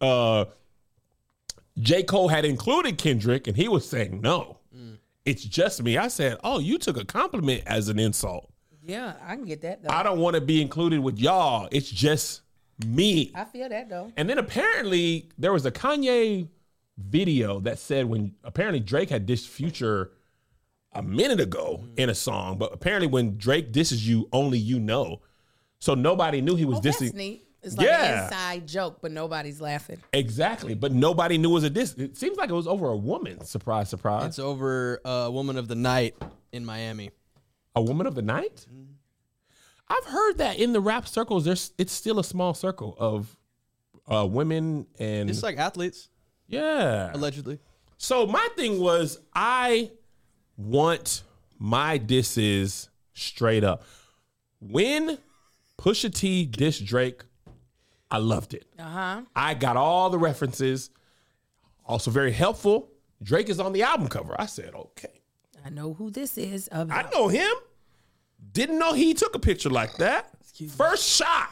J. Cole had included Kendrick and he was saying, no, it's just me. I said, oh, you took a compliment as an insult. Yeah, I can get that though. I don't want to be included with y'all. It's just me. I feel that though. And then apparently there was a Kanye video that said when apparently Drake had dissed Future a minute ago in a song, but apparently when Drake disses you, only you know. So nobody knew he was dissing. That's neat. It's like an inside joke, but nobody's laughing. Exactly. But nobody knew it was a diss. It seems like it was over a woman. Surprise, surprise. It's over a Woman of the Night in Miami. A Woman of the Night? Mm-hmm. I've heard that in the rap circles, it's still a small circle of women and... It's like athletes. Yeah. Allegedly. So my thing was, I want my disses straight up. When Pusha T dissed Drake, I loved it. Uh-huh. I got all the references. Also very helpful. Drake is on the album cover. I said, okay. I know who this is. I know him. Didn't know he took a picture like that. First shot.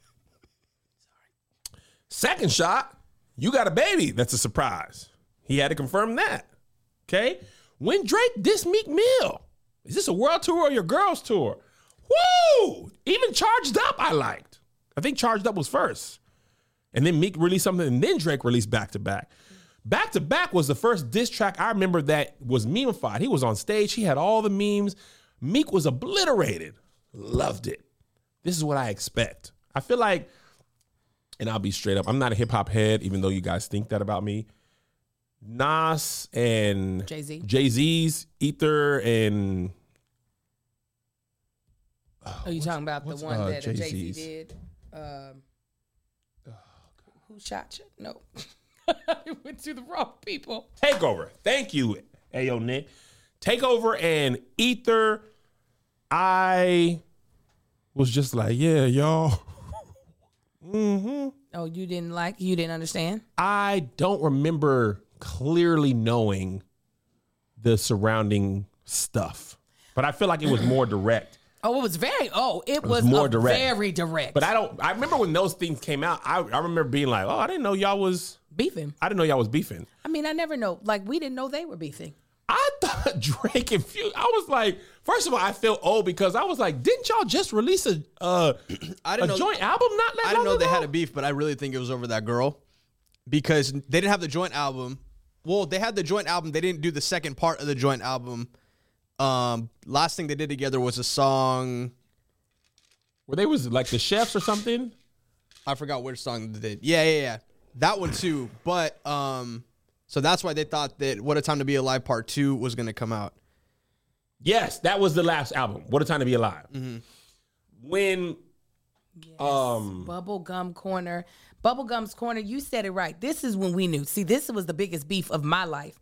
Second shot, you got a baby. That's a surprise. He had to confirm that. Okay? When Drake dissed Meek Mill, is this a world tour or your girls tour? Woo! Even Charged Up I liked. I think Charged Up was first. And then Meek released something, and then Drake released Back to Back. Back to Back was the first diss track I remember that was memeified. He was on stage. He had all the memes. Meek was obliterated. Loved it. This is what I expect. I feel like, and I'll be straight up, I'm not a hip-hop head, even though you guys think that about me. Nas and Jay-Z's Ether and... Are you talking about the one that Jay-Z did? Who shot you? No. I went to the wrong people. Takeover. Thank you, Ayo Nick. Takeover and Ether. I was just like, yeah, y'all. Mm-hmm. Oh, you didn't understand? I don't remember clearly knowing the surrounding stuff, but I feel like it was more direct. Oh, it was more direct. Very direct. But I remember when those things came out, I remember being like, oh, I didn't know y'all was beefing. I didn't know y'all was beefing. I mean, I never know. Like, we didn't know they were beefing. I thought Drake and Future, I was like, first of all, I felt old because I was like, didn't y'all just release a joint album not that I didn't know long they ago? had a beef, but I really think it was over that girl because they didn't have the joint album. Well, they had the joint album. They didn't do the second part of the joint album. Last thing they did together was a song Where they was like the chefs or something. I forgot which song they did. Yeah. That one too. But so that's why they thought that What a Time to Be Alive Part 2 was going to come out. Yes, that was the last album. What a Time to Be Alive. Mm-hmm. When Bubblegum Corner. Bubblegum's Corner, you said it right. This is when we knew. See, this was the biggest beef of my life.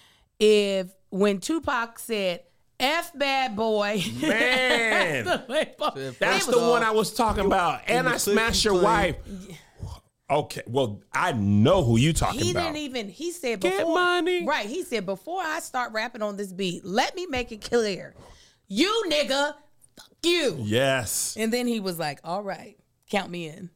When Tupac said, F bad boy. Man. That's the one I was talking about. And I smashed your wife. Okay, well, I know who you talking about. He said Get before. money. Right, he said, before I start rapping on this beat, let me make it clear. You nigga, fuck you. Yes. And then he was like, all right, count me in.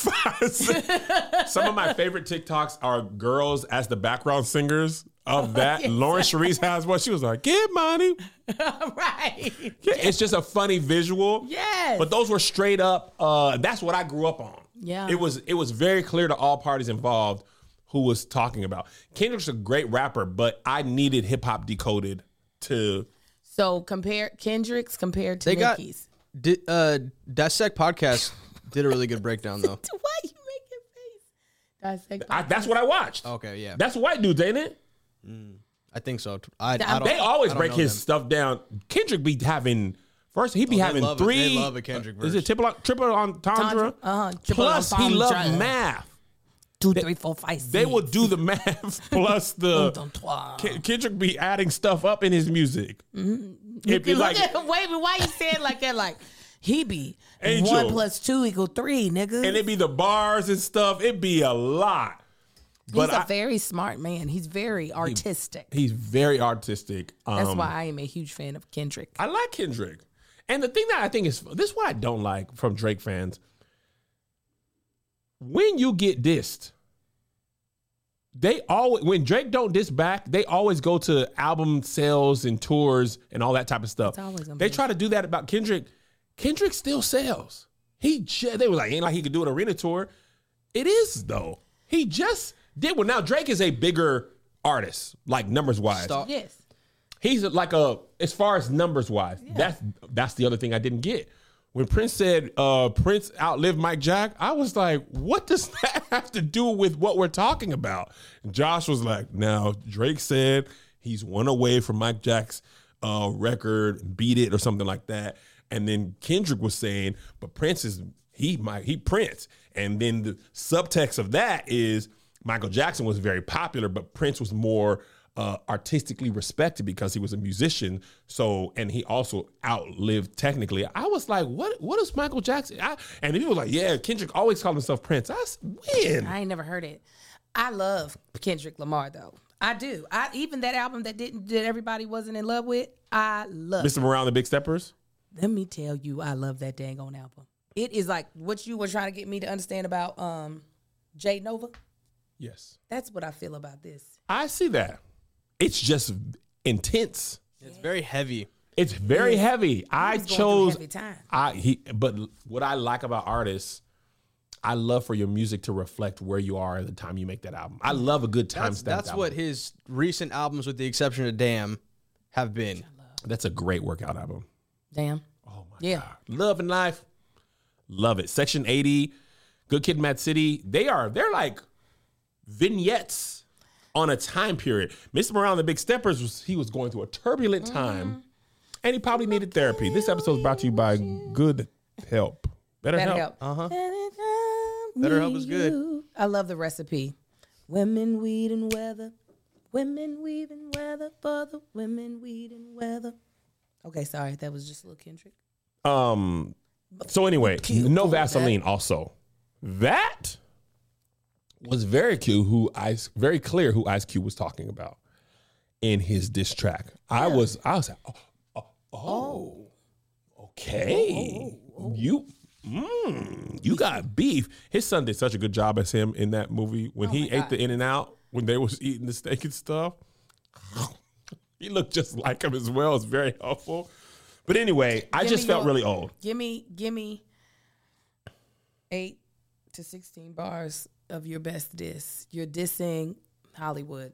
Some of my favorite TikToks are girls as the background singers of that. Yes. Lauren Cherise has one. She was like, get money. Right. Yeah, it's just a funny visual. Yes. But those were straight up, that's what I grew up on. Yeah. It was very clear to all parties involved who was talking about. Kendrick's a great rapper, but I needed hip hop decoded to. So compare Kendrick's compared to They got Nicki's. Dissect Podcast did a really good breakdown though. Why you make your face? Dissect That's what I watched. Okay, yeah. That's white dudes, ain't it? I think so. I They don't, They always I don't break know his them. stuff down. Kendrick be having first. He be having love it. three. They love a Kendrick Is it verse. triple entendre? Triple Plus, he entendre. loved math. 2, 3, 4, 5, They will do the math plus the. Trois. Kendrick be adding stuff up in his music. It'd be like, Wait, why you say it like that? Like, he be Angel. 1 + 2 = 3, nigga. and it'd be the bars and stuff. It'd be a lot. He's a very smart man. He's very artistic. He's very artistic. That's why I am a huge fan of Kendrick. I like Kendrick. And the thing that I think is, this is what I don't like from Drake fans. When you get dissed, when Drake don't diss back, they always go to album sales and tours and all that type of stuff. It's always gonna They be- try to do that about Kendrick. Kendrick still sells. They were like, ain't like he could do an arena tour. It is though. He just did one. Now Drake is a bigger artist, like numbers wise. Stop. Yes. He's like as far as numbers wise, that's the other thing I didn't get. When Prince said Prince outlived Mike Jack, I was like, what does that have to do with what we're talking about? And Josh was like, now Drake said he's one away from Mike Jack's record, beat it or something like that. And then Kendrick was saying, but Prince is he Prince. And then the subtext of that is Michael Jackson was very popular, but Prince was more artistically respected because he was a musician. So, and he also outlived technically. I was like, what is Michael Jackson? And people were like, yeah, Kendrick always called himself Prince. I said, when? I ain't never heard it. I love Kendrick Lamar though. I do. Even that album that everybody wasn't in love with, I love. Mr. Morale and the Big Steppers? Let me tell you, I love that dang on album. It is like what you were trying to get me to understand about Jay Nova. Yes. That's what I feel about this. I see that. It's just intense. It's very heavy. It's very heavy. I was going through chose. heavy time. But what I like about artists, I love for your music to reflect where you are at the time you make that album. I love a good timestamp. That's what his recent albums, with the exception of Damn, have been. That's a great workout album. Damn. Oh my Yeah. God. Love and Life. Love it. Section 80, Good Kid, Mad City. They're like vignettes on a time period. Mr. Morale and the Big Steppers he was going through a turbulent time, and he probably needed therapy. This episode is brought to you by Good Help. Better Help. BetterHelp is good. I love the recipe. Women, weed, and weather. Women, weed, and weather for the women, weed, and weather. Okay, sorry. That was just a little Kendrick. So anyway, no Vaseline. Also, that was very clear who Ice Cube was talking about in his diss track. I was like, okay, you got beef. His son did such a good job as him in that movie when he ate the In-N-Out when they was eating the steak and stuff. He looked just like him as well. It's very helpful. But anyway, I just felt really old. Give me 8 to 16 bars of your best diss. You're dissing Hollywood.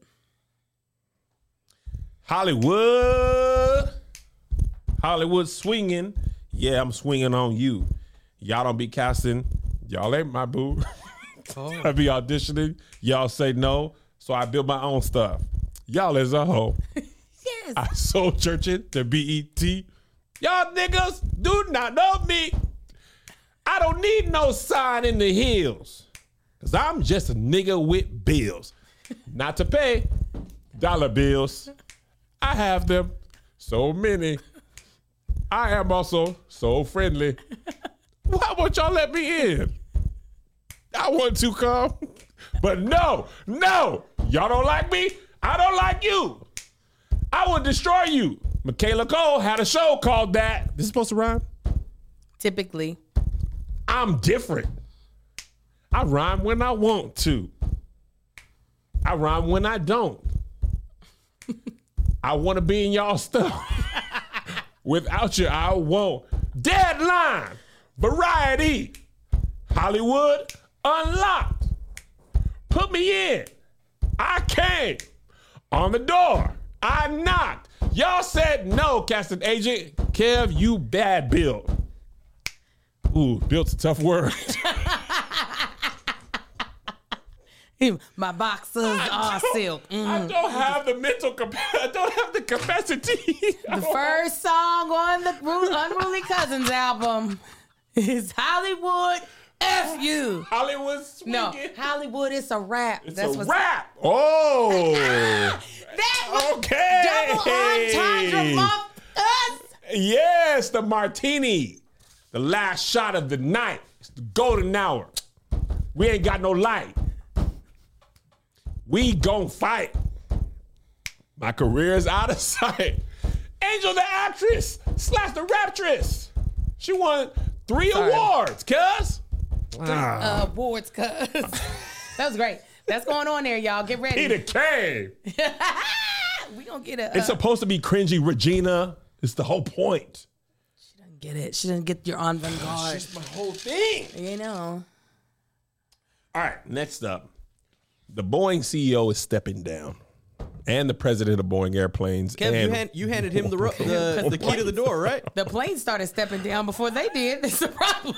Hollywood swinging. Yeah, I'm swinging on you. Y'all don't be casting. Y'all ain't my boo. I be auditioning. Y'all say no. So I build my own stuff. Y'all is a hoe. Yes. I sold churches to BET. Y'all niggas do not know me. I don't need no sign in the hills. Because I'm just a nigga with bills. Not to pay. Dollar bills. I have them. So many. I am also so friendly. Why won't y'all let me in? I want to come. But no. Y'all don't like me. I don't like you. I will destroy you. Michaela Cole had a show called that. This is supposed to rhyme? Typically. I'm different. I rhyme when I want to. I rhyme when I don't. I want to be in y'all stuff. Without you, I won't. Deadline. Variety. Hollywood Unlocked. Put me in. I came. On the door. I knocked. Y'all said no, casting agent. Kev, you bad build. Ooh, build's a tough word. My boxers are silk. I don't have the mental capacity. I don't have the capacity. The first song on the Unruly Cousins album is Hollywood F You. Hollywood swinging. No, Hollywood is a rap. It's a rap. Oh. That was okay. double entendre among us. Yes, the martini. The last shot of the night. It's the golden hour. We ain't got no light. We gon' fight. My career is out of sight. Angel the actress / the raptress. She won 3 awards, cuz. Awards, cuz. That was great. That's going on there, y'all. Get ready. Peter Kane. We gonna get it. It's supposed to be cringy Regina. It's the whole point. She doesn't get it. She doesn't get your avant-garde. It's just my whole thing. You know. All right, next up. The Boeing CEO is stepping down. And the president of Boeing Airplanes. Kev, you handed him the key to the door, right? The plane started stepping down before they did. That's the problem.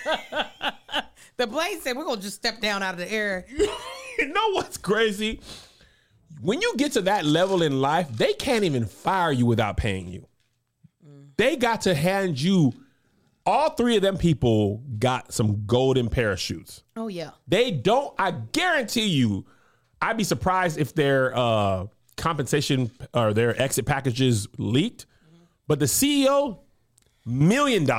The plane said, we're going to just step down out of the air. You know what's crazy? When you get to that level in life, they can't even fire you without paying you. They got to hand you, all 3 of them people got some golden parachutes. Oh, yeah. They don't, I guarantee you, I'd be surprised if their compensation or their exit packages leaked. But the CEO, millions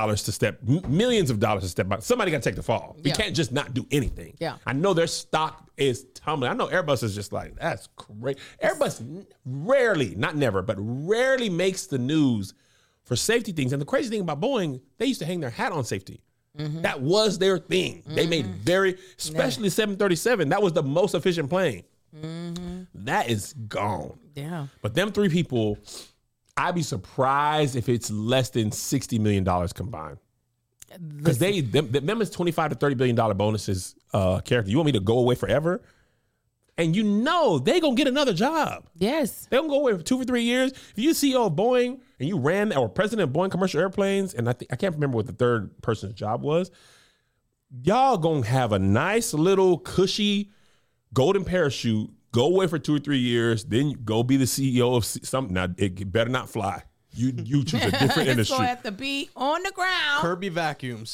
of dollars to step out. Somebody got to take the fall. We can't just not do anything. Yeah. I know their stock is tumbling. I know Airbus is just like, that's great. Airbus rarely, not never, but rarely makes the news for safety things. And the crazy thing about Boeing, they used to hang their hat on safety. Mm-hmm. That was their thing. Mm-hmm. They made especially 737, that was the most efficient plane. Mm-hmm. That is gone. Yeah. But them 3 people, I'd be surprised if it's less than $60 million combined. Because them is $25 to $30 billion bonuses character. You want me to go away forever? And you know they gonna get another job. Yes. They gonna go away for 2 or 3 years. If you CEO of Boeing and you ran or president of Boeing Commercial Airplanes, and I can't remember what the third person's job was, y'all gonna have a nice little cushy golden parachute, go away for 2 or 3 years, then go be the CEO of something. Now it better not fly. You choose a different industry. It's gonna have to be on the ground. Kirby Vacuums,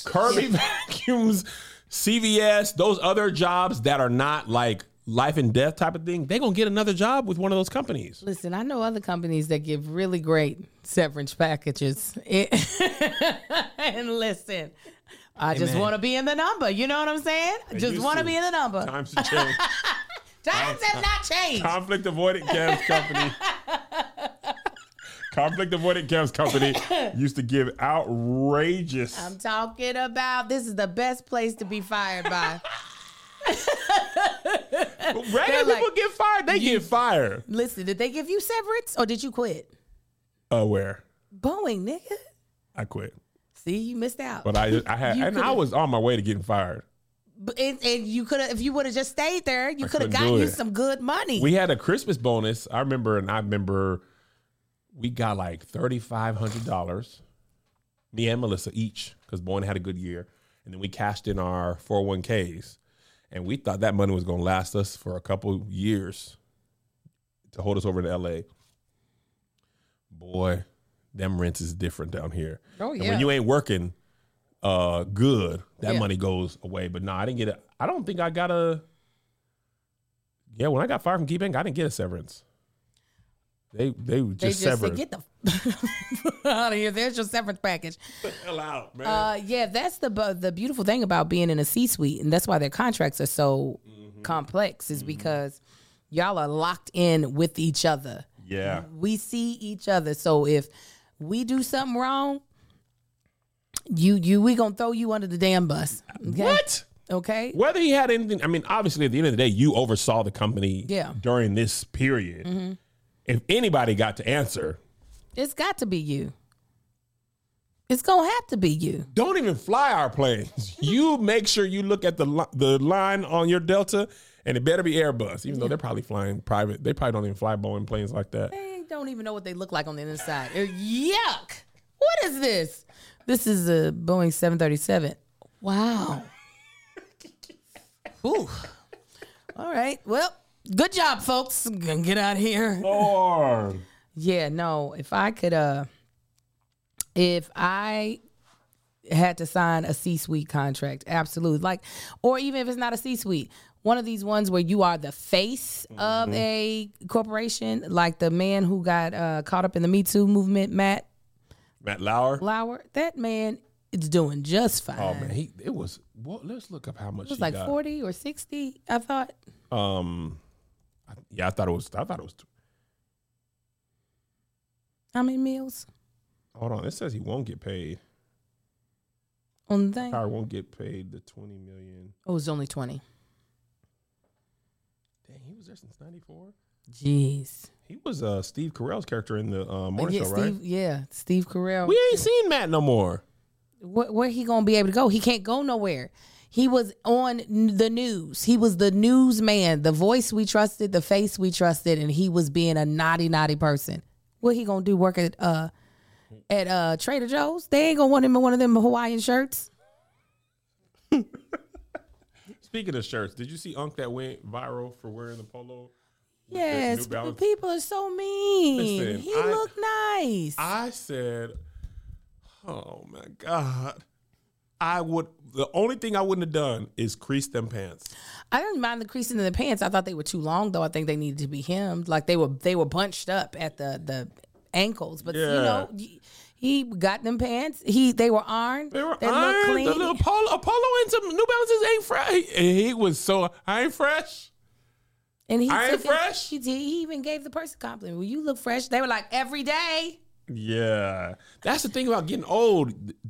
CVS, those other jobs that are not like life and death type of thing, they're going to get another job with one of those companies. Listen, I know other companies that give really great severance packages. And listen, I just want to be in the number. You know what I'm saying? Just want to be in the number. Times have changed. Times have not changed. Conflict avoidant Cam's company. Conflict avoidant Cam's company used to give outrageous. I'm talking about this is the best place to be fired by. Regular people get fired. They get fired. Listen, did they give you severance or did you quit? Where? Boeing, nigga. I quit. See, you missed out. But I was on my way to getting fired. And you could have, if you would have just stayed there, you could have gotten you some good money. We had a Christmas bonus. I remember we got like $3,500. Me and Melissa each, because Boeing had a good year. and then we cashed in our 401ks, and we thought that money was going to last us for a couple years to hold us over to LA. Boy, them rents is different down here. Oh, And yeah. when you ain't working good, that money goes away. But no, I didn't get it. I don't think I got a. Yeah, when I got fired from KeyBank, I didn't get a severance. They just severed. said, get the out of here. There's your severance package. Get the hell out, man. Yeah, that's the beautiful thing about being in a C-suite, and that's why their contracts are so complex, is because y'all are locked in with each other. Yeah. We see each other. So if we do something wrong, we gonna throw you under the damn bus. Okay? What? Okay. Whether he had anything, I mean, obviously at the end of the day, you oversaw the company during this period. If anybody got to answer, It's got to be you. It's gonna have to be you. don't even fly our planes. You make sure you look at the line on your Delta, and it better be Airbus, even though they're probably flying private. They probably don't even fly Boeing planes like that. They don't even know what they look like on the inside. Yuck! What is this? This is a Boeing 737. Wow. Ooh. All right. Well, good job, folks. Gonna get out of here. Lord. Yeah, no. If I had to sign a C-suite contract, absolutely. Like, or even if it's not a C-suite, one of these ones where you are the face of a corporation, like the man who got caught up in the Me Too movement, Matt Lauer. That man is doing just fine. Oh man, it was. Well, let's look up how much It was he like got. 40 or 60, I thought. Yeah, I thought it was. How many meals Hold on, it says he won't get paid. on the thing? Power won't get paid the $20 million. Oh, it was only 20. Dang, he was there since '94. Jeez. He was Steve Carell's character in the morning show, right? Steve Carell. We ain't seen Matt no more. Where he gonna be able to go? He can't go nowhere. He was on the news. He was the newsman, the voice we trusted, the face we trusted, and he was being a naughty person. What he gonna do? Work at Trader Joe's? They ain't gonna want him in one of them Hawaiian shirts. Speaking of shirts, did you see Unc that went viral for wearing the polo? with the Yes, New Balance? people are so mean. Listen, He looked nice. I said, oh my God. The only thing I wouldn't have done is crease them pants. I didn't mind the creasing in the pants. I thought they were too long, though. I think they needed to be hemmed. Like they were bunched up at the ankles. But you know, he got them pants. They were ironed. They were They ironed. looked clean. The little polo and some New Balances ain't fresh. He was so, I ain't fresh. And he I ain't took it- fresh? He even gave the person a compliment. Well, you look fresh. They were like, every day. Yeah. That's the thing about getting old.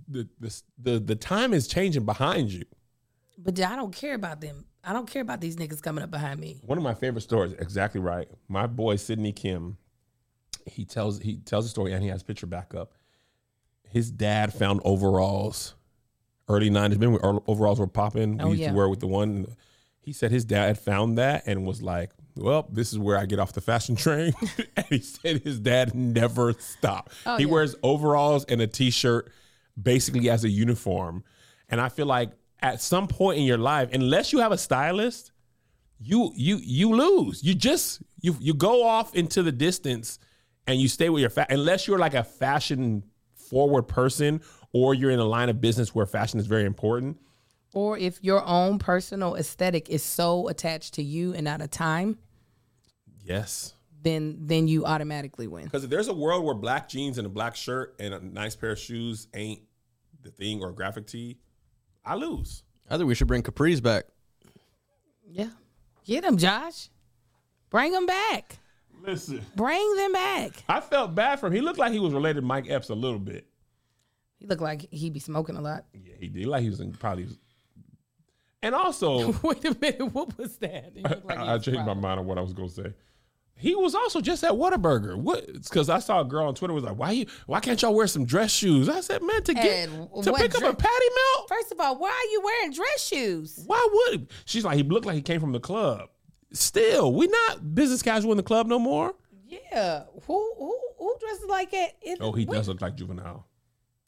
The time is changing behind you. But I don't care about them. I don't care about these niggas coming up behind me. One of my favorite stories, exactly right. My boy Sidney Kim, he tells a story and he has picture backup. His dad found overalls, early 90s. Remember when overalls were popping? Oh, We used yeah. to wear with the one. He said his dad found that and was like, well, this is where I get off the fashion train. And he said his dad never stopped. Oh, He yeah. wears overalls and a T-shirt basically as a uniform. And I feel like at some point in your life, unless you have a stylist, you lose. You go off into the distance and you stay with your unless you're like a fashion forward person or you're in a line of business where fashion is very important. Or if your own personal aesthetic is so attached to you and not a time, Yes. then you automatically win. Because if there's a world where black jeans and a black shirt and a nice pair of shoes ain't the thing, or a graphic tee, I lose. I think we should bring Capri's back. Yeah. Get them, Josh. Bring them back. Listen, Bring them back. I felt bad for him. He looked like he was related to Mike Epps a little bit. He looked like he be smoking a lot. Yeah, he did. Like he was probably. And also, Wait a minute. What was that? He looked like he I was changed my probably- mind on what I was going to say. He was also just at Whataburger. What? Because I saw a girl on Twitter was like, "Why can't y'all wear some dress shoes?" I said, "Man, to And what pick up a dress- patty melt. First of all, why are you wearing dress shoes? Why would?" She's like, "He looked like he came from the club." Still, we not business casual in the club no more. Yeah. Who dresses like that? Oh, he does look like Juvenile.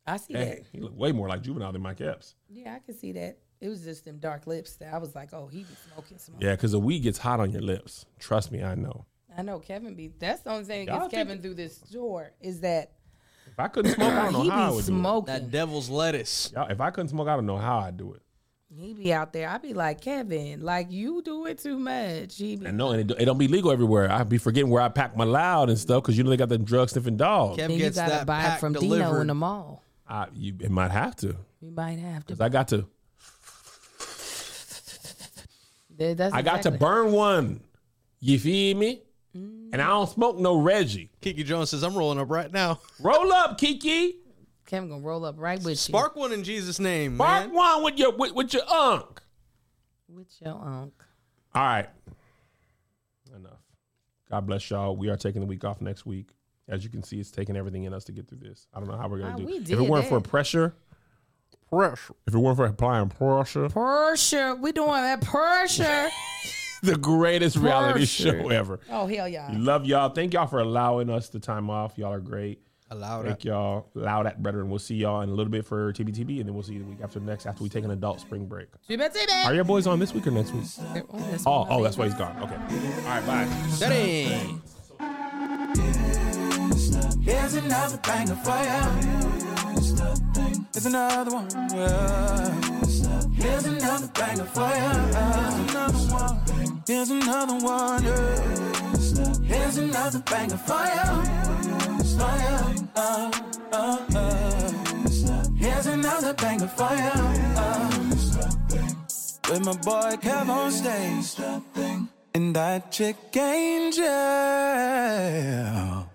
I see Dang, that. he looked way more like Juvenile than Mike Epps. Yeah, I can see that. It was just them dark lips that I was like, oh, he be smoking. Yeah, because the weed gets hot on your lips. Trust me, I know. I know Kevin be. That's the only thing that Y'all gets Kevin through this door is that If I couldn't smoke, I don't he know how I be would smoking. That devil's lettuce. do it. Y'all, if I couldn't smoke, I don't know how I'd do it. He be out there. I be like, Kevin, like you do it too much. He be. And no, and it don't be legal everywhere. I be forgetting where I pack my loud and stuff because you know they got them drug sniffing dogs. Kev Then you gets gotta that buy it pack from delivered. Dino in the mall. It might have to. You might have to. Cause I got to. That's I got to exactly- burn one. You feel me? And I don't smoke no Reggie. Kiki Jones says, I'm rolling up right now. Roll up, Kiki. Kevin gonna roll up right with Spark one in Jesus' name, Bark man. one with your unk. you. With your unk. All right. Enough. God bless y'all. We are taking the week off next week. As you can see, it's taking everything in us to get through this. I don't know how we're gonna do. We If did it weren't for that. pressure. If it weren't for applying pressure, Pressure. We doing that pressure. the greatest reality Pressure. show ever. Oh hell yeah. We love y'all. Thank y'all for allowing us the time off. Y'all are great. Allowed Thank y'all. Allow that, brethren. We'll see y'all in a little bit for TBTB, and then we'll see you the week after next after we take an adult spring break. Are your boys on this week or next week? Oh, that's why he's gone. Okay. All right, bye. Steady. Here's another banger for ya. Here's another one. Yeah. Here's another banger for ya. Here's another one. Yeah. Here's another banger for ya. Here's another banger for ya. With my boy Kev on stage. And that chick Angel.